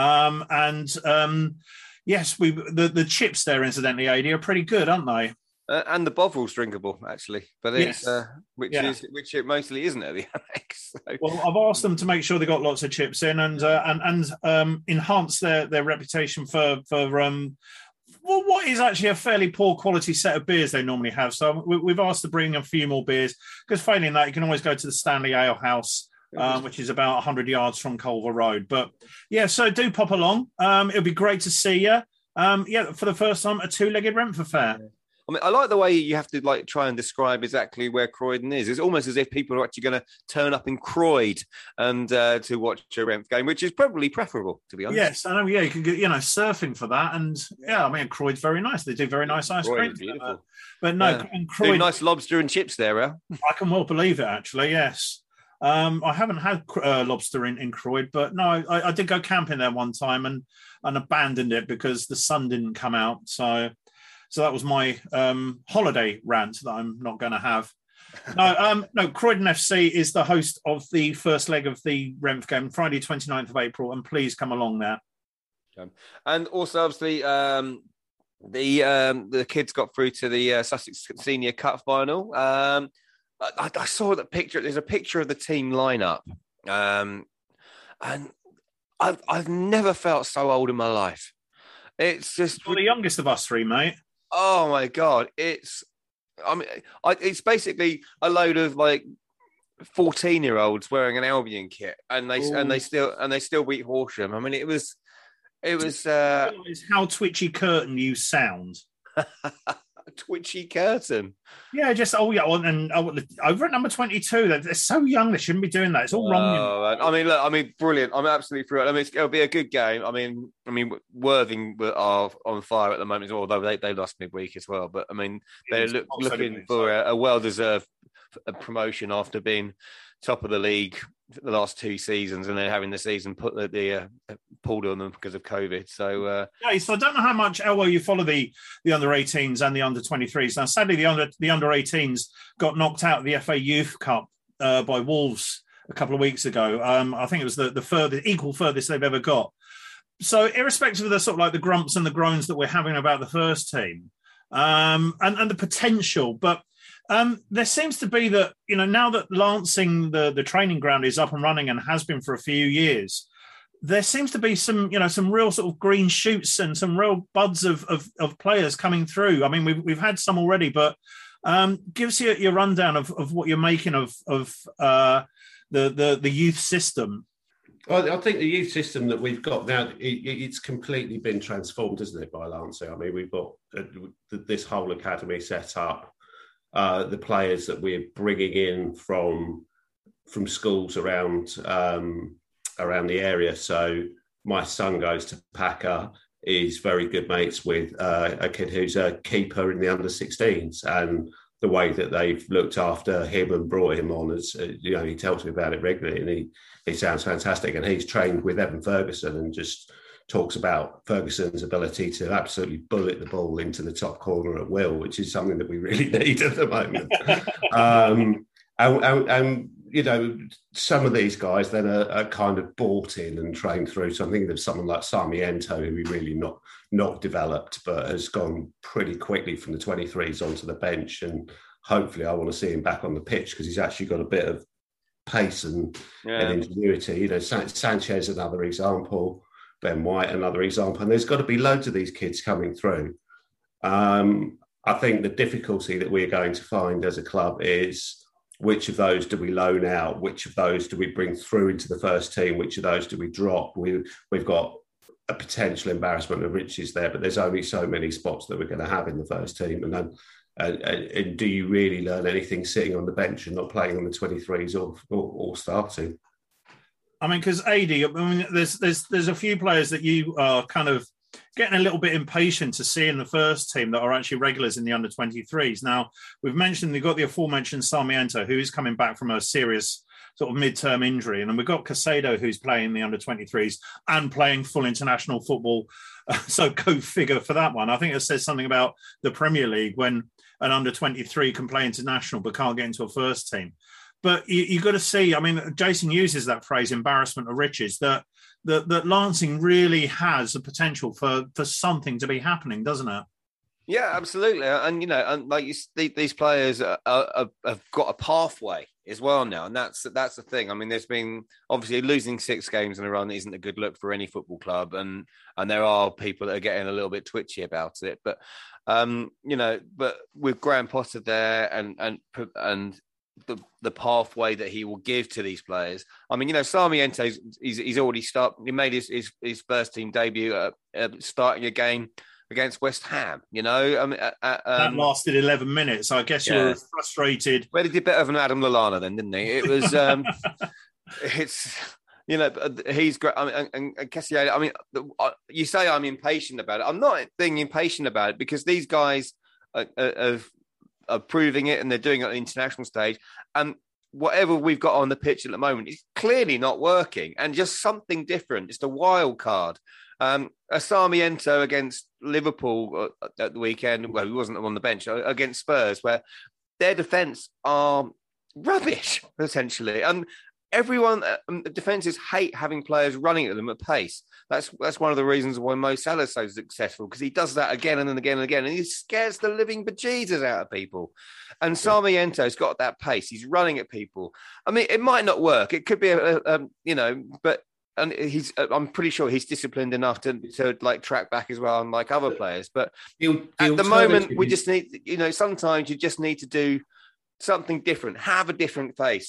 Speaker 3: Yes, the chips there, incidentally, Adi, are pretty good, aren't they?
Speaker 1: And the Bovril's drinkable, actually, but it's which it mostly isn't at the Annex. So.
Speaker 3: Well, I've asked them to make sure they got lots of chips in and enhance their reputation for what is actually a fairly poor quality set of beers they normally have. So we've asked to bring a few more beers, because failing that, you can always go to the Stanley Ale House, which is about 100 yards from Culver Road. But yeah, so do pop along. It'll be great to see you. For the first time, a 2-legged Renf affair.
Speaker 1: I mean, I like the way you have to try and describe exactly where Croydon is. It's almost as if people are actually going to turn up in Croyd and to watch a Renf game, which is probably preferable, to be honest.
Speaker 3: Yes, I know. Yeah, you can get surfing for that, and I mean, Croyd's very nice. They do very nice ice cream.
Speaker 1: Beautiful.
Speaker 3: But no,
Speaker 1: and Croyd, nice lobster and chips there, Al.
Speaker 3: I can well believe it. Actually, yes. I haven't had lobster in Croyd, but no, I did go camping there one time and abandoned it because the sun didn't come out. So that was my holiday rant that I'm not going to have. No, Croydon FC is the host of the first leg of the Renf game, Friday, 29th of April, and please come along there.
Speaker 1: And also, obviously, the kids got through to the Sussex Senior Cup final. I saw that picture. There's a picture of the team lineup, and I've never felt so old in my life. It's just
Speaker 3: the youngest of us three, mate.
Speaker 1: Oh my God! It's basically a load of 14-year-olds wearing an Albion kit, and they still beat Horsham. I mean, it was.
Speaker 3: How Twitchy Curtin you sound.
Speaker 1: Twitchy Curtin.
Speaker 3: Yeah, just and over at number 22, they're so young. They shouldn't be doing that. It's all wrong.
Speaker 1: I mean, brilliant. I'm absolutely thrilled. I mean, it'll be a good game. I mean, Worthing are on fire at the moment, although they lost midweek as well. But I mean, they're looking for a well-deserved promotion after being top of the league for the last 2 seasons, and then having the season pulled on them because of COVID. So
Speaker 3: so I don't know how much, Elwo, you follow the under-18s and the under-23s. Now, sadly, the under-18s got knocked out of the FA Youth Cup by Wolves a couple of weeks ago. I think it was the equal furthest they've ever got. So, irrespective of the sort of like the grumps and the groans that we're having about the first team and the potential, but there seems to be that, now that Lancing, the training ground, is up and running and has been for a few years, there seems to be some real sort of green shoots and some real buds of players coming through. I mean, we've had some already, but give us your rundown of what you're making of the youth system.
Speaker 2: I think the youth system that we've got now, it's completely been transformed, isn't it, by Lancing? I mean, we've got this whole academy set up. The players that we're bringing in from schools around the area. So my son goes to Packer, is very good mates with a kid who's a keeper in the under-16s, and the way that they've looked after him and brought him on, as he tells me about it regularly, and he sounds fantastic. And he's trained with Evan Ferguson and just talks about Ferguson's ability to absolutely bullet the ball into the top corner at will, which is something that we really need at the moment. And some of these guys then are kind of bought in and trained through. So I'm thinking of someone like Sarmiento, who we really not developed, but has gone pretty quickly from the 23s onto the bench. And hopefully I want to see him back on the pitch, because he's actually got a bit of pace and ingenuity. Sanchez, another example. Ben White, another example. And there's got to be loads of these kids coming through. I think the difficulty that we're going to find as a club is, which of those do we loan out? Which of those do we bring through into the first team? Which of those do we drop? We've got a potential embarrassment of riches there, but there's only so many spots that we're going to have in the first team. And do you really learn anything sitting on the bench and not playing on the 23s or starting?
Speaker 3: I mean, because there's a few players that you are kind of getting a little bit impatient to see in the first team that are actually regulars in the under-23s. Now, we've got the aforementioned Sarmiento, who is coming back from a serious sort of mid-term injury. And then we've got Casado, who's playing the under-23s and playing full international football. So go figure for that one. I think it says something about the Premier League when an under-23 can play international but can't get into a first team. But you've got to see, I mean, Jason uses that phrase, embarrassment of riches, that Lancing really has the potential for something to be happening, doesn't it?
Speaker 1: Yeah, absolutely. And like these players have got a pathway as well now. And that's the thing. I mean, there's been obviously losing 6 games in a run isn't a good look for any football club. And there are people that are getting a little bit twitchy about it. But, but with Graham Potter there and the pathway that he will give to these players. I mean, Sarmiento, he's already he made his first team debut starting a game against West Ham.
Speaker 3: That lasted 11 minutes. I guess you were frustrated.
Speaker 1: Well, he did better than Adam Lallana then, didn't he? It was he's great. I mean, and Casillero, I mean, you say I'm impatient about it. I'm not being impatient about it, because these guys are proving it, and they're doing it on the international stage. And whatever we've got on the pitch at the moment is clearly not working, and just something different. It's the wild card. A Sarmiento against Liverpool at the weekend, well, he wasn't on the bench, against Spurs, where their defence are rubbish, essentially. And everyone, defences hate having players running at them at pace. That's one of the reasons why Mo Salah's so successful, because he does that again and again and again, and he scares the living bejesus out of people. And Sarmiento's got that pace. He's running at people. I mean, it might not work. It could be, but I'm pretty sure he's disciplined enough to like track back as well, unlike other players. But at the moment, we just need, sometimes you just need to do something different, have a different face.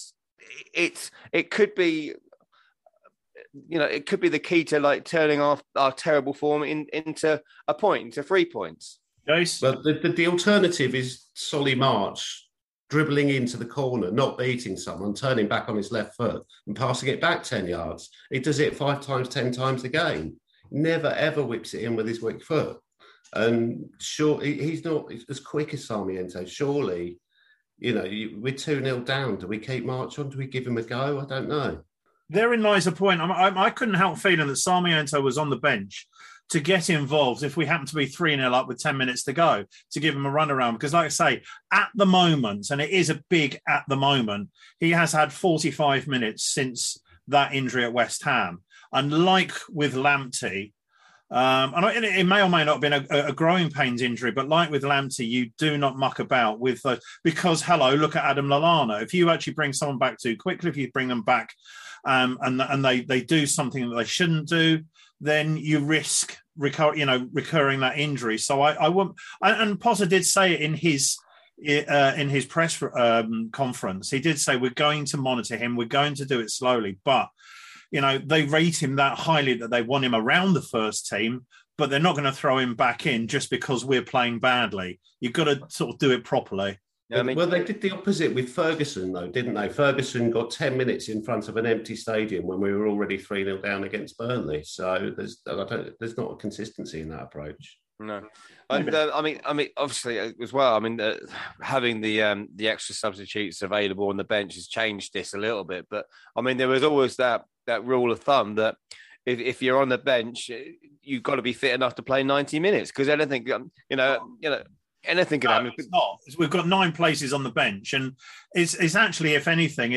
Speaker 1: it could be, it could be the key to like turning off our terrible form into a point, into 3 points.
Speaker 3: Jace?
Speaker 2: But the alternative is Solly March dribbling into the corner, not beating someone, turning back on his left foot and passing it back 10 yards. He does it 5 times, 10 times a game. Never, ever whips it in with his weak foot. And sure, he's not as quick as Sarmiento. Surely, we're 2-0 down. Do we keep March on? Do we give him a go? I don't know.
Speaker 3: Therein lies a point. I couldn't help feeling that Sarmiento was on the bench to get involved if we happen to be 3-0 up with 10 minutes to go, to give him a runaround. Because like I say, at the moment, and it is a big at the moment, he has had 45 minutes since that injury at West Ham. And like with Lamptey, and it may or may not have been a growing pains injury, but like with Lamptey, you do not muck about with because, look at Adam Lallana. If you actually bring someone back too quickly, if you bring them back and they do something that they shouldn't do, then you risk recurring that injury. So I won't. And Potter did say it in his press conference. He did say, we're going to monitor him. We're going to do it slowly. But, they rate him that highly that they want him around the first team, but they're not going to throw him back in just because we're playing badly. You've got to sort of do it properly.
Speaker 2: Well, they did the opposite with Ferguson, though, didn't they? Ferguson got 10 minutes in front of an empty stadium when we were already 3-0 down against Burnley. So there's not a consistency in that approach.
Speaker 1: No, and I mean, obviously as well. I mean, having the extra substitutes available on the bench has changed this a little bit. But I mean, there was always that rule of thumb that if you're on the bench, you've got to be fit enough to play 90 minutes because anything, anything can happen.
Speaker 3: It's not. We've got 9 places on the bench, and it's actually, if anything,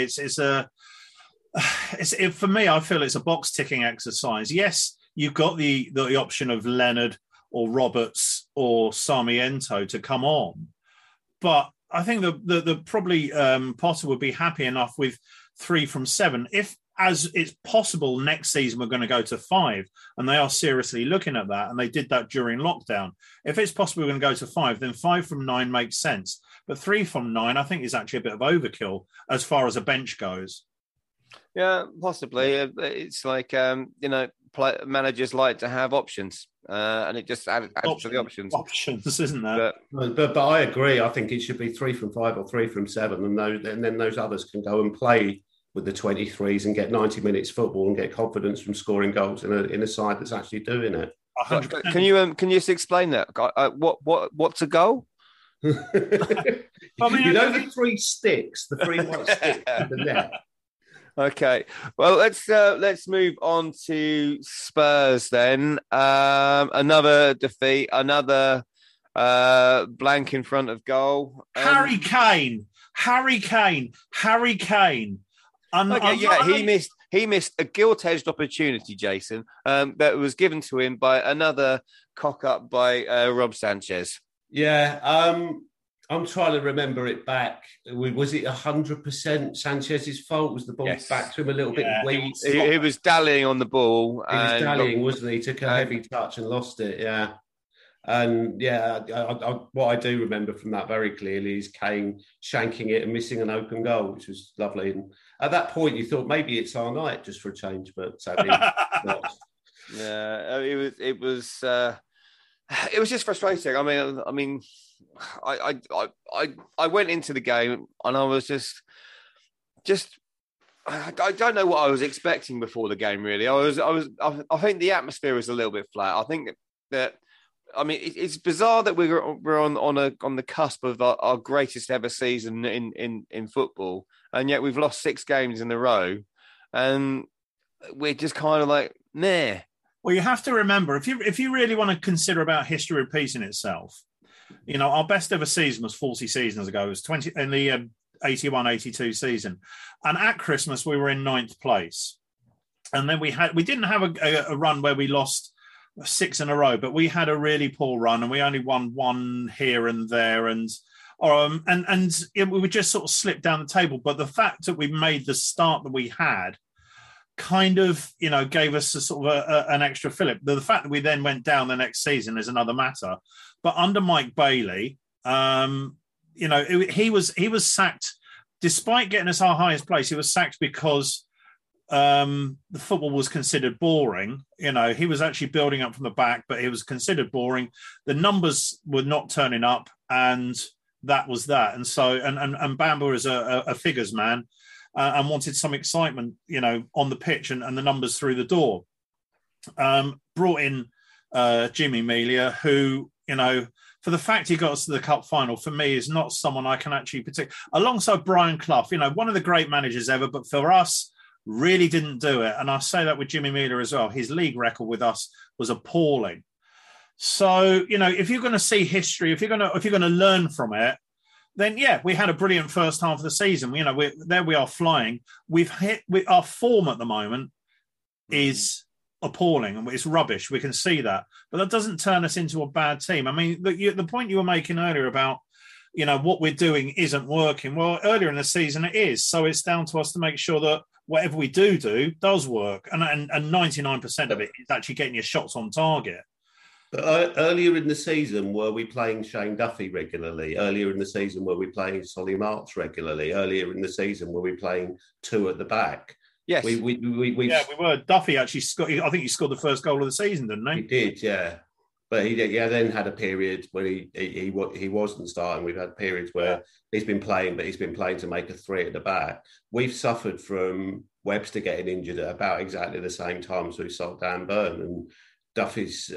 Speaker 3: for me, I feel it's a box ticking exercise. Yes, you've got the option of Leonard or Roberts or Sarmiento to come on, but I think the probably Potter would be happy enough with 3 from 7 if. As it's possible, next season we're going to go to 5, and they are seriously looking at that, and they did that during lockdown. If it's possible we're going to go to 5, then 5 from 9 makes sense. But 3 from 9, I think, is actually a bit of overkill as far as a bench goes.
Speaker 1: Yeah, possibly. It's like, managers like to have options, and it just adds to the options.
Speaker 3: Options, isn't there?
Speaker 2: But I agree. I think it should be 3 from 5 or 3 from 7, and then those others can go and play with the 23s and get 90 minutes football and get confidence from scoring goals in a side that's actually doing it.
Speaker 1: 100%. Can you just explain that? What's a goal?
Speaker 2: The 3 sticks, the 3 white sticks in the net.
Speaker 1: Okay, well let's move on to Spurs then. Another defeat, another blank in front of goal.
Speaker 3: Harry Kane.
Speaker 1: He missed a gilt-edged opportunity, Jason, that was given to him by another cock-up by Rob Sanchez.
Speaker 2: Yeah, I'm trying to remember it back. Was it 100% Sanchez's fault? Was the ball back to him a little bit weak?
Speaker 1: He was dallying on the ball.
Speaker 2: He was dallying, wasn't he? He took a heavy touch and lost it, yeah. And what I do remember from that very clearly is Kane shanking it and missing an open goal, which was lovely. And at that point, you thought maybe it's our night just for a change, but sadly not.
Speaker 1: Yeah, it was just frustrating. I mean, I went into the game and I was just I don't know what I was expecting before the game. Really, I think the atmosphere was a little bit flat. I think that. I mean, it's bizarre that we're on the cusp of our greatest ever season in football, and yet we've lost 6 games in a row, and we're just kind of like, nah.
Speaker 3: Well, you have to remember, if you really want to consider about history repeating itself, our best ever season was 40 seasons ago. It was 20 in the 81-82 season, and at Christmas we were in 9th place, and then we didn't have a run where we lost 6 in a row, but we had a really poor run and we only won 1 here and there, and we would just sort of slip down the table. But the fact that we made the start that we had kind of, gave us a sort of an extra fillip. The fact that we then went down the next season is another matter. But under Mike Bailey, he was sacked despite getting us our highest place, he was sacked because the football was considered boring. You know, he was actually building up from the back, but it was considered boring. The numbers were not turning up, and that was that. And so, and Bamber is a figures man and wanted some excitement, you know, on the pitch and the numbers through the door. Brought in Jimmy Melia, who, you know, for the fact he got us to the cup final, for me, is not someone I can actually predict. Alongside Brian Clough, you know, one of the great managers ever, but for us, really didn't do it. And I say that with Jimmy Melia as well. His league record with us was appalling. So, you know, if you're going to see history, if you're going to learn from it, then yeah, we had a brilliant first half of the season. You know, we are flying. We've hit our form at the moment is appalling and it's rubbish. We can see that, but that doesn't turn us into a bad team. I mean, the point you were making earlier about, you know, what we're doing isn't working. Well, earlier in the season it is. So it's down to us to make sure that whatever we do does work, and 99% of it is actually getting your shots on target.
Speaker 2: Earlier in the season, were we playing Shane Duffy regularly? Earlier in the season, were we playing Solly March regularly? Earlier in the season, were we playing two at the back?
Speaker 3: Yes. We were. Duffy actually scored. I think he scored the first goal of the season, didn't he?
Speaker 2: He did, yeah. But he then had a period where he wasn't starting. We've had periods where he's been playing, but he's been playing to make a three at the back. We've suffered from Webster getting injured at about exactly the same time as we sold Dan Burn, and Duffy's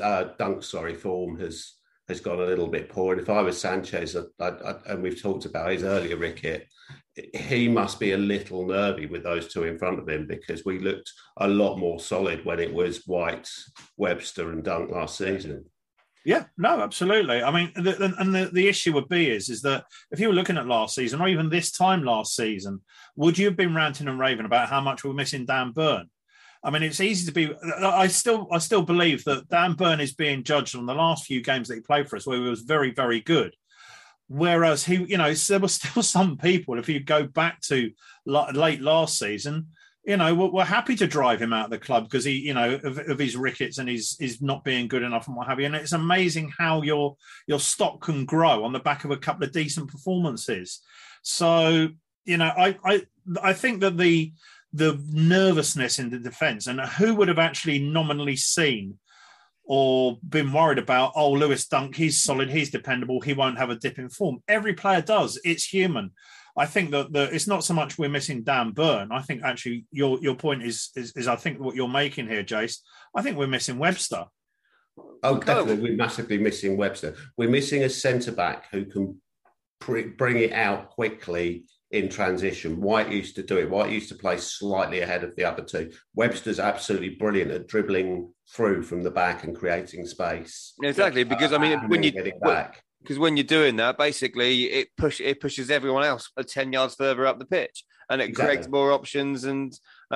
Speaker 2: form has gone a little bit poor. And if I was Sanchez, and we've talked about his earlier ricket, he must be a little nervy with those two in front of him, because we looked a lot more solid when it was White, Webster and Dunk last season.
Speaker 3: Yeah, no, absolutely. I mean, the issue would be is that if you were looking at last season, or even this time last season, would you have been ranting and raving about how much we're missing Dan Burn? I mean, it's easy to be. I still believe that Dan Burn is being judged on the last few games that he played for us, where he was very, very good. Whereas he, you know, there were still some people, if you go back to late last season, you know, we're happy to drive him out of the club because he, you know, of his rickets and he's not being good enough and what have you. And it's amazing how your stock can grow on the back of a couple of decent performances. So, you know, I think that the nervousness in the defence, and who would have actually nominally seen or been worried about, oh, Lewis Dunk, he's solid, he's dependable, he won't have a dip in form. Every player does. It's human. I think that it's not so much we're missing Dan Burn. I think actually your point is I think what you're making here, Jace. I think we're missing Webster.
Speaker 2: Oh, definitely. We're massively missing Webster. We're missing a centre-back who can bring it out quickly in transition. White used to do it. White used to play slightly ahead of the other two. Webster's absolutely brilliant at dribbling through from the back and creating space.
Speaker 1: Exactly, because I mean, when you're doing that, basically it pushes everyone else 10 yards further up the pitch, and it creates more options, and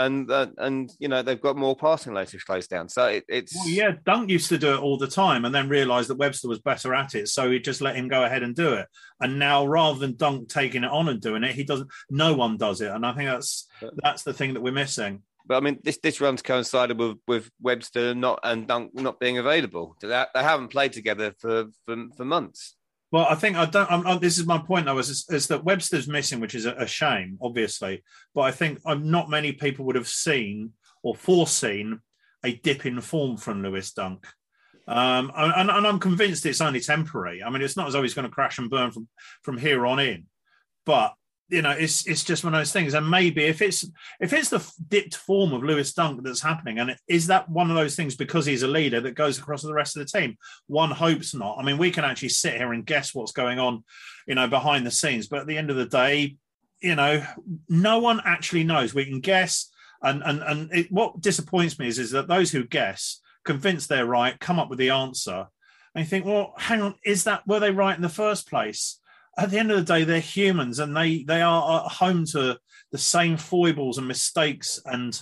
Speaker 1: you know, they've got more passing lanes to close down. So it's
Speaker 3: Dunk used to do it all the time, and then realised that Webster was better at it, so he just let him go ahead and do it. And now, rather than Dunk taking it on and doing it, he doesn't. No one does it, and I think that's the thing that we're missing.
Speaker 1: But I mean, this run's coincided with Webster and Dunk not being available. They haven't played together for months.
Speaker 3: Well, I think this is my point, though, is that Webster's missing, which is a shame, obviously. But I think not many people would have seen or foreseen a dip in form from Lewis Dunk. And I'm convinced it's only temporary. I mean, it's not as though he's going to crash and burn from here on in. But you know, it's just one of those things. And maybe if it's the dipped form of Lewis Dunk that's happening, and is that one of those things because he's a leader that goes across to the rest of the team? One hopes not. I mean, we can actually sit here and guess what's going on, you know, behind the scenes. But at the end of the day, you know, no one actually knows. We can guess. And what disappoints me is that those who guess, convinced they're right, come up with the answer. And you think, well, hang on, were they right in the first place? At the end of the day, they're humans, and they are home to the same foibles and mistakes and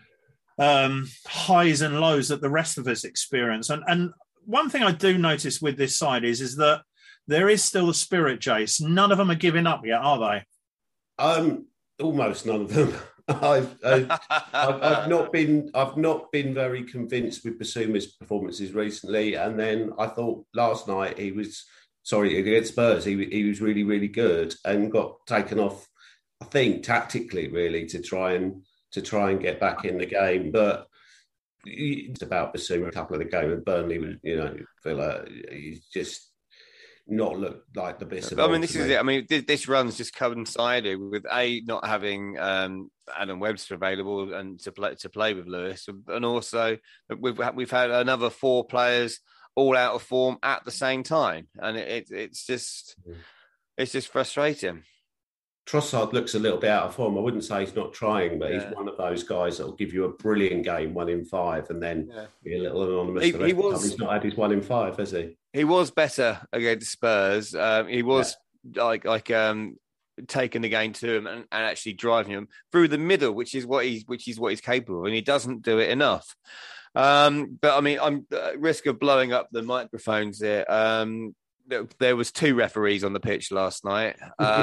Speaker 3: highs and lows that the rest of us experience. And one thing I do notice with this side is that there is still a spirit, Jace. None of them are giving up yet, are
Speaker 2: they? Almost none of them. I've not been very convinced with Basuma's performances recently, and then I thought last night against Spurs, he was really, really good and got taken off I think tactically, really, to try and get back in the game. But it's about Basuma a couple of the game with Burnley. Feel like he's just not looked like the best.
Speaker 1: I mean, this is it. I mean, this run's just coincided with not having Adam Webster available and to play with Lewis, and also we've had another 4 players all out of form at the same time, and it's just frustrating.
Speaker 2: Trossard looks a little bit out of form. I wouldn't say he's not trying, but he's one of those guys that will give you a brilliant game, 1 in 5, and then be a little anonymous. He's not had his 1 in 5, has he?
Speaker 1: He was better against Spurs. He was like taking the game to him and actually driving him through the middle, which is what he's capable of, and he doesn't do it enough. But I mean, I'm at risk of blowing up the microphones here. There was 2 referees on the pitch last night.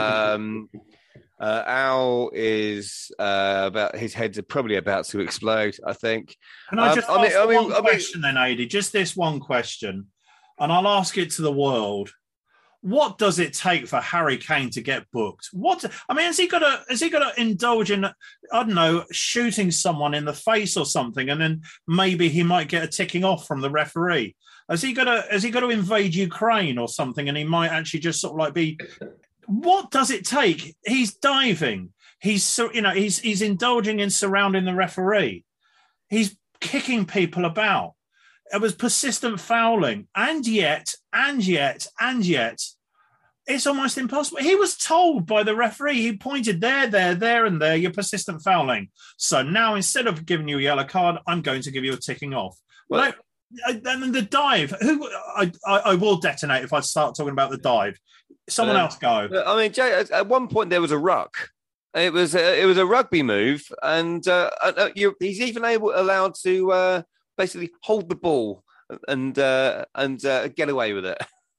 Speaker 1: Al is his head's probably about to explode, I think.
Speaker 3: Can I just ask one question then, Adi? Just this one question, and I'll ask it to the world. What does it take for Harry Kane to get booked? Has he got to indulge in, I don't know, shooting someone in the face or something, and then maybe he might get a ticking off from the referee? Has he got to invade Ukraine or something, and he might actually just sort of like be? What does it take? He's diving. He's indulging in surrounding the referee. He's kicking people about. It was persistent fouling, and yet, it's almost impossible. He was told by the referee. He pointed there, and there. You're persistent fouling. So now, instead of giving you a yellow card, I'm going to give you a ticking off. Well, and then the dive. I will detonate if I start talking about the dive. Someone else go.
Speaker 1: I mean, Jay, at one point there was a ruck. It was a rugby move, and he's even allowed to basically hold the ball and get away with it.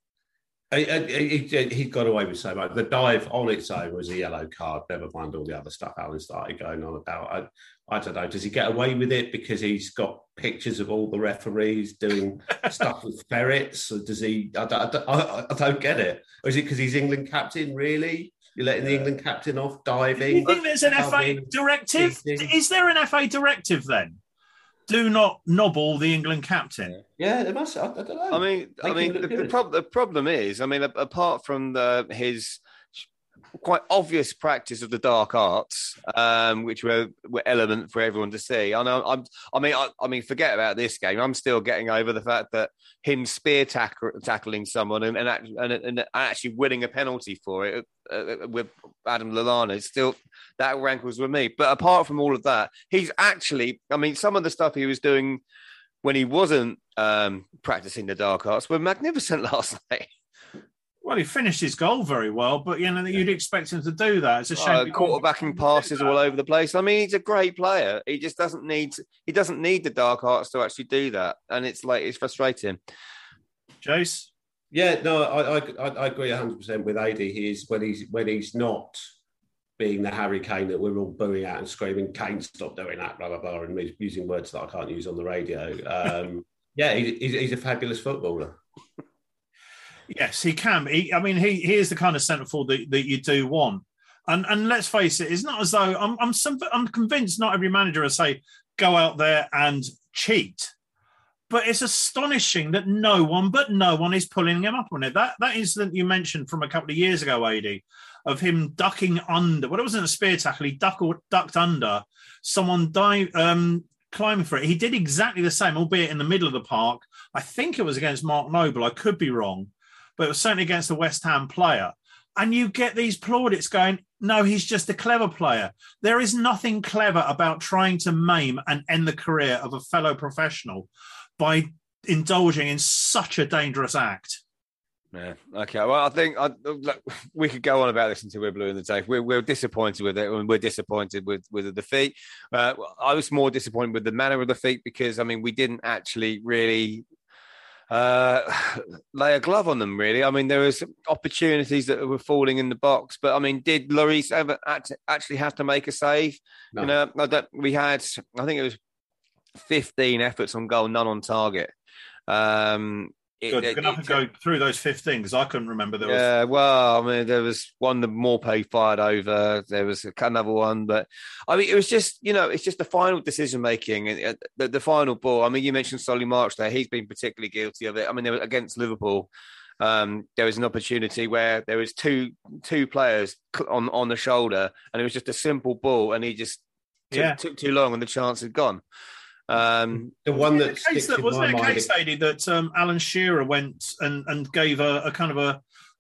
Speaker 2: He got away with so much. The dive on its own was a yellow card. Never mind all the other stuff Alan started going on about. I don't know. Does he get away with it because he's got pictures of all the referees doing stuff with ferrets? Or does he? I don't get it. Or is it because he's England captain? Really? You're letting the England captain off diving?
Speaker 3: Do you think there's an FA directive? Is there an FA directive then? Do not nobble the England captain.
Speaker 2: Yeah, there must. I don't know.
Speaker 1: I mean, the problem is, I mean, apart from his quite obvious practice of the dark arts, which were element for everyone to see. I mean, forget about this game. I'm still getting over the fact that him spear tackling someone and actually winning a penalty for it with Adam Lallana is still, that rankles with me. But apart from all of that, he's actually, I mean, some of the stuff he was doing when he wasn't practicing the dark arts were magnificent last night.
Speaker 3: Well, he finished his goal very well, but you'd expect him to do that. It's a shame.
Speaker 1: Quarterbacking passes all over the place. I mean, he's a great player. He just doesn't need the dark arts to actually do that, and it's frustrating.
Speaker 3: Jace?
Speaker 2: Yeah, no, I agree 100% with Adi. He is when he's not being the Harry Kane that we're all booing out and screaming, Kane, stop doing that, blah blah blah, and using words that I can't use on the radio. Yeah, he's a fabulous footballer.
Speaker 3: Yes, he can. He is the kind of centre forward that you do want. And let's face it, it's not as though I'm convinced not every manager will say go out there and cheat. But it's astonishing that no one is pulling him up on it. That incident you mentioned from a couple of years ago, AD, of him ducking under. Well, it wasn't a spear tackle. He ducked under someone climbing for it. He did exactly the same, albeit in the middle of the park. I think it was against Mark Noble. I could be wrong. But it was certainly against a West Ham player. And you get these plaudits going, no, he's just a clever player. There is nothing clever about trying to maim and end the career of a fellow professional by indulging in such a dangerous act.
Speaker 1: Yeah. Okay. Well, I think we could go on about this until we're blue in the tape. We're disappointed with it, and we're disappointed with the defeat. I was more disappointed with the manner of the defeat because, I mean, we didn't actually really lay a glove on them, really. I mean, there was opportunities that were falling in the box, but I mean, did Lloris ever actually have to make a save? No. You know, we had, I think it was 15 efforts on goal, none on target.
Speaker 3: Good. We're going to have to go through those 15 because I couldn't remember.
Speaker 1: Well, I mean, there was one that Morpay fired over. There was another one, but I mean, it was just, it's just the final decision making, the final ball. I mean, you mentioned Solly March there. He's been particularly guilty of it. I mean, there was, against Liverpool, there was an opportunity where there was two players on the shoulder, and it was just a simple ball, and he just took too long, and the chance had gone.
Speaker 2: The one that sticks in my mind.
Speaker 3: Wasn't it a case, Sadie, that Alan Shearer went and gave a kind of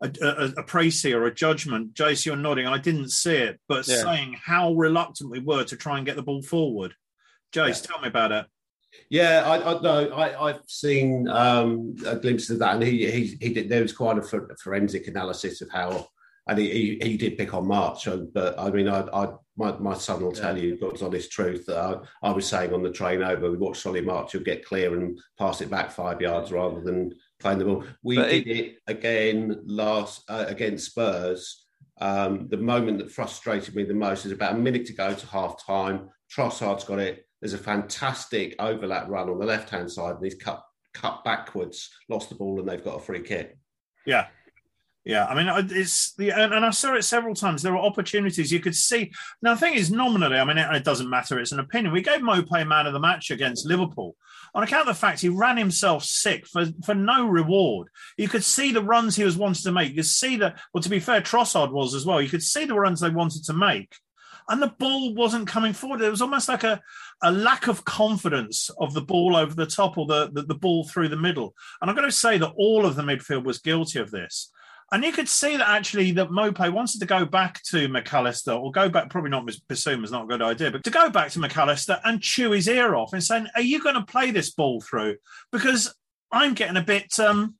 Speaker 3: a précis or a judgment? Jace, you're nodding. I didn't see it, but saying how reluctant we were to try and get the ball forward. Jace, tell me about it.
Speaker 2: Yeah, I've seen a glimpse of that, and he did. There was quite a forensic analysis of how, and he did pick on March. But I mean, my son will tell you, God's honest truth, that I was saying on the train over, we watched Solly March, he'll get clear and pass it back 5 yards rather than playing the ball. We did it again against Spurs. The moment that frustrated me the most is about a minute to go to half time. Trossard's got it. There's a fantastic overlap run on the left-hand side, and he's cut backwards, lost the ball, and they've got a free kick.
Speaker 3: Yeah. Yeah, I mean, and I saw it several times. There were opportunities you could see. Now, the thing is, nominally, I mean, it doesn't matter. It's an opinion. We gave Maupay man of the match against Liverpool on account of the fact he ran himself sick for no reward. You could see the runs he was wanting to make. You could see to be fair, Trossard was as well. You could see the runs they wanted to make. And the ball wasn't coming forward. It was almost like a lack of confidence of the ball over the top or the ball through the middle. And I'm going to say that all of the midfield was guilty of this. And you could see that actually that Maupay wanted to go back to McAllister, or go back, probably not Bissouma's not a good idea, but to go back to McAllister and chew his ear off and saying, are you going to play this ball through? Because I'm getting a bit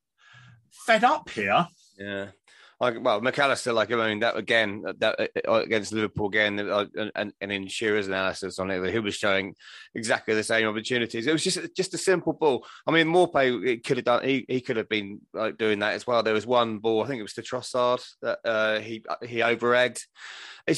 Speaker 3: fed up here.
Speaker 1: Yeah. McAllister, that against Liverpool again, and in Shearer's analysis on it, he was showing exactly the same opportunities. It was just a simple ball. I mean, Morpay could have done. He could have been doing that as well. There was one ball, I think it was to Trossard, that he over-egged. It's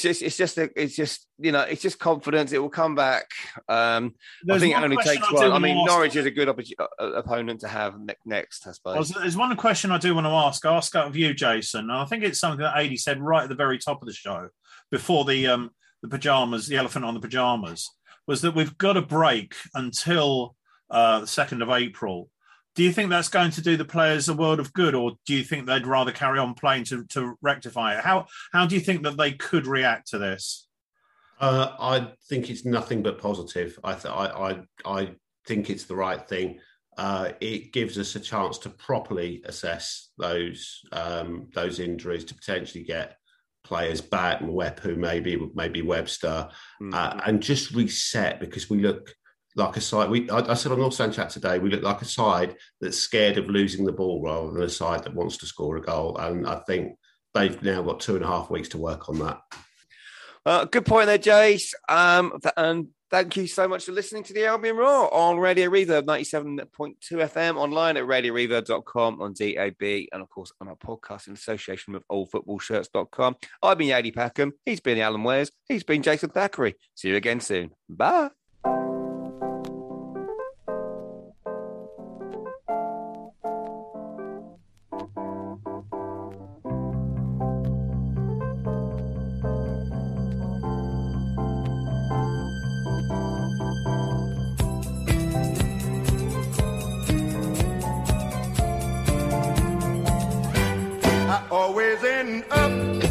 Speaker 1: just confidence. It will come back. I think it only takes one. I mean, Norwich is a good opponent to have next, I suppose.
Speaker 3: There's one question I do want to ask. I'll ask out of you, Jason. And I think it's something that Adi said right at the very top of the show, before the pajamas, the elephant on the pajamas, was that we've got a break until the 2nd of April. Do you think that's going to do the players a world of good, or do you think they'd rather carry on playing to rectify it? How do you think that they could react to this?
Speaker 2: I think it's nothing but positive. I think it's the right thing. It gives us a chance to properly assess those injuries, to potentially get players back, Mwepu, maybe Webster, and just reset, because we look like a side. I said on North Stand Chat today, we look like a side that's scared of losing the ball rather than a side that wants to score a goal. And I think they've now got 2.5 weeks to work on that.
Speaker 1: Good point there, Jace. And thank you so much for listening to the Albion Roar on Radio Reverb 97.2 FM, online at radioreverb.com, on DAB, and of course on our podcast in association with oldfootballshirts.com. I've been Yadi Packham. He's been Alan Wares. He's been Jason Thackeray. See you again soon. Bye.
Speaker 4: Always end up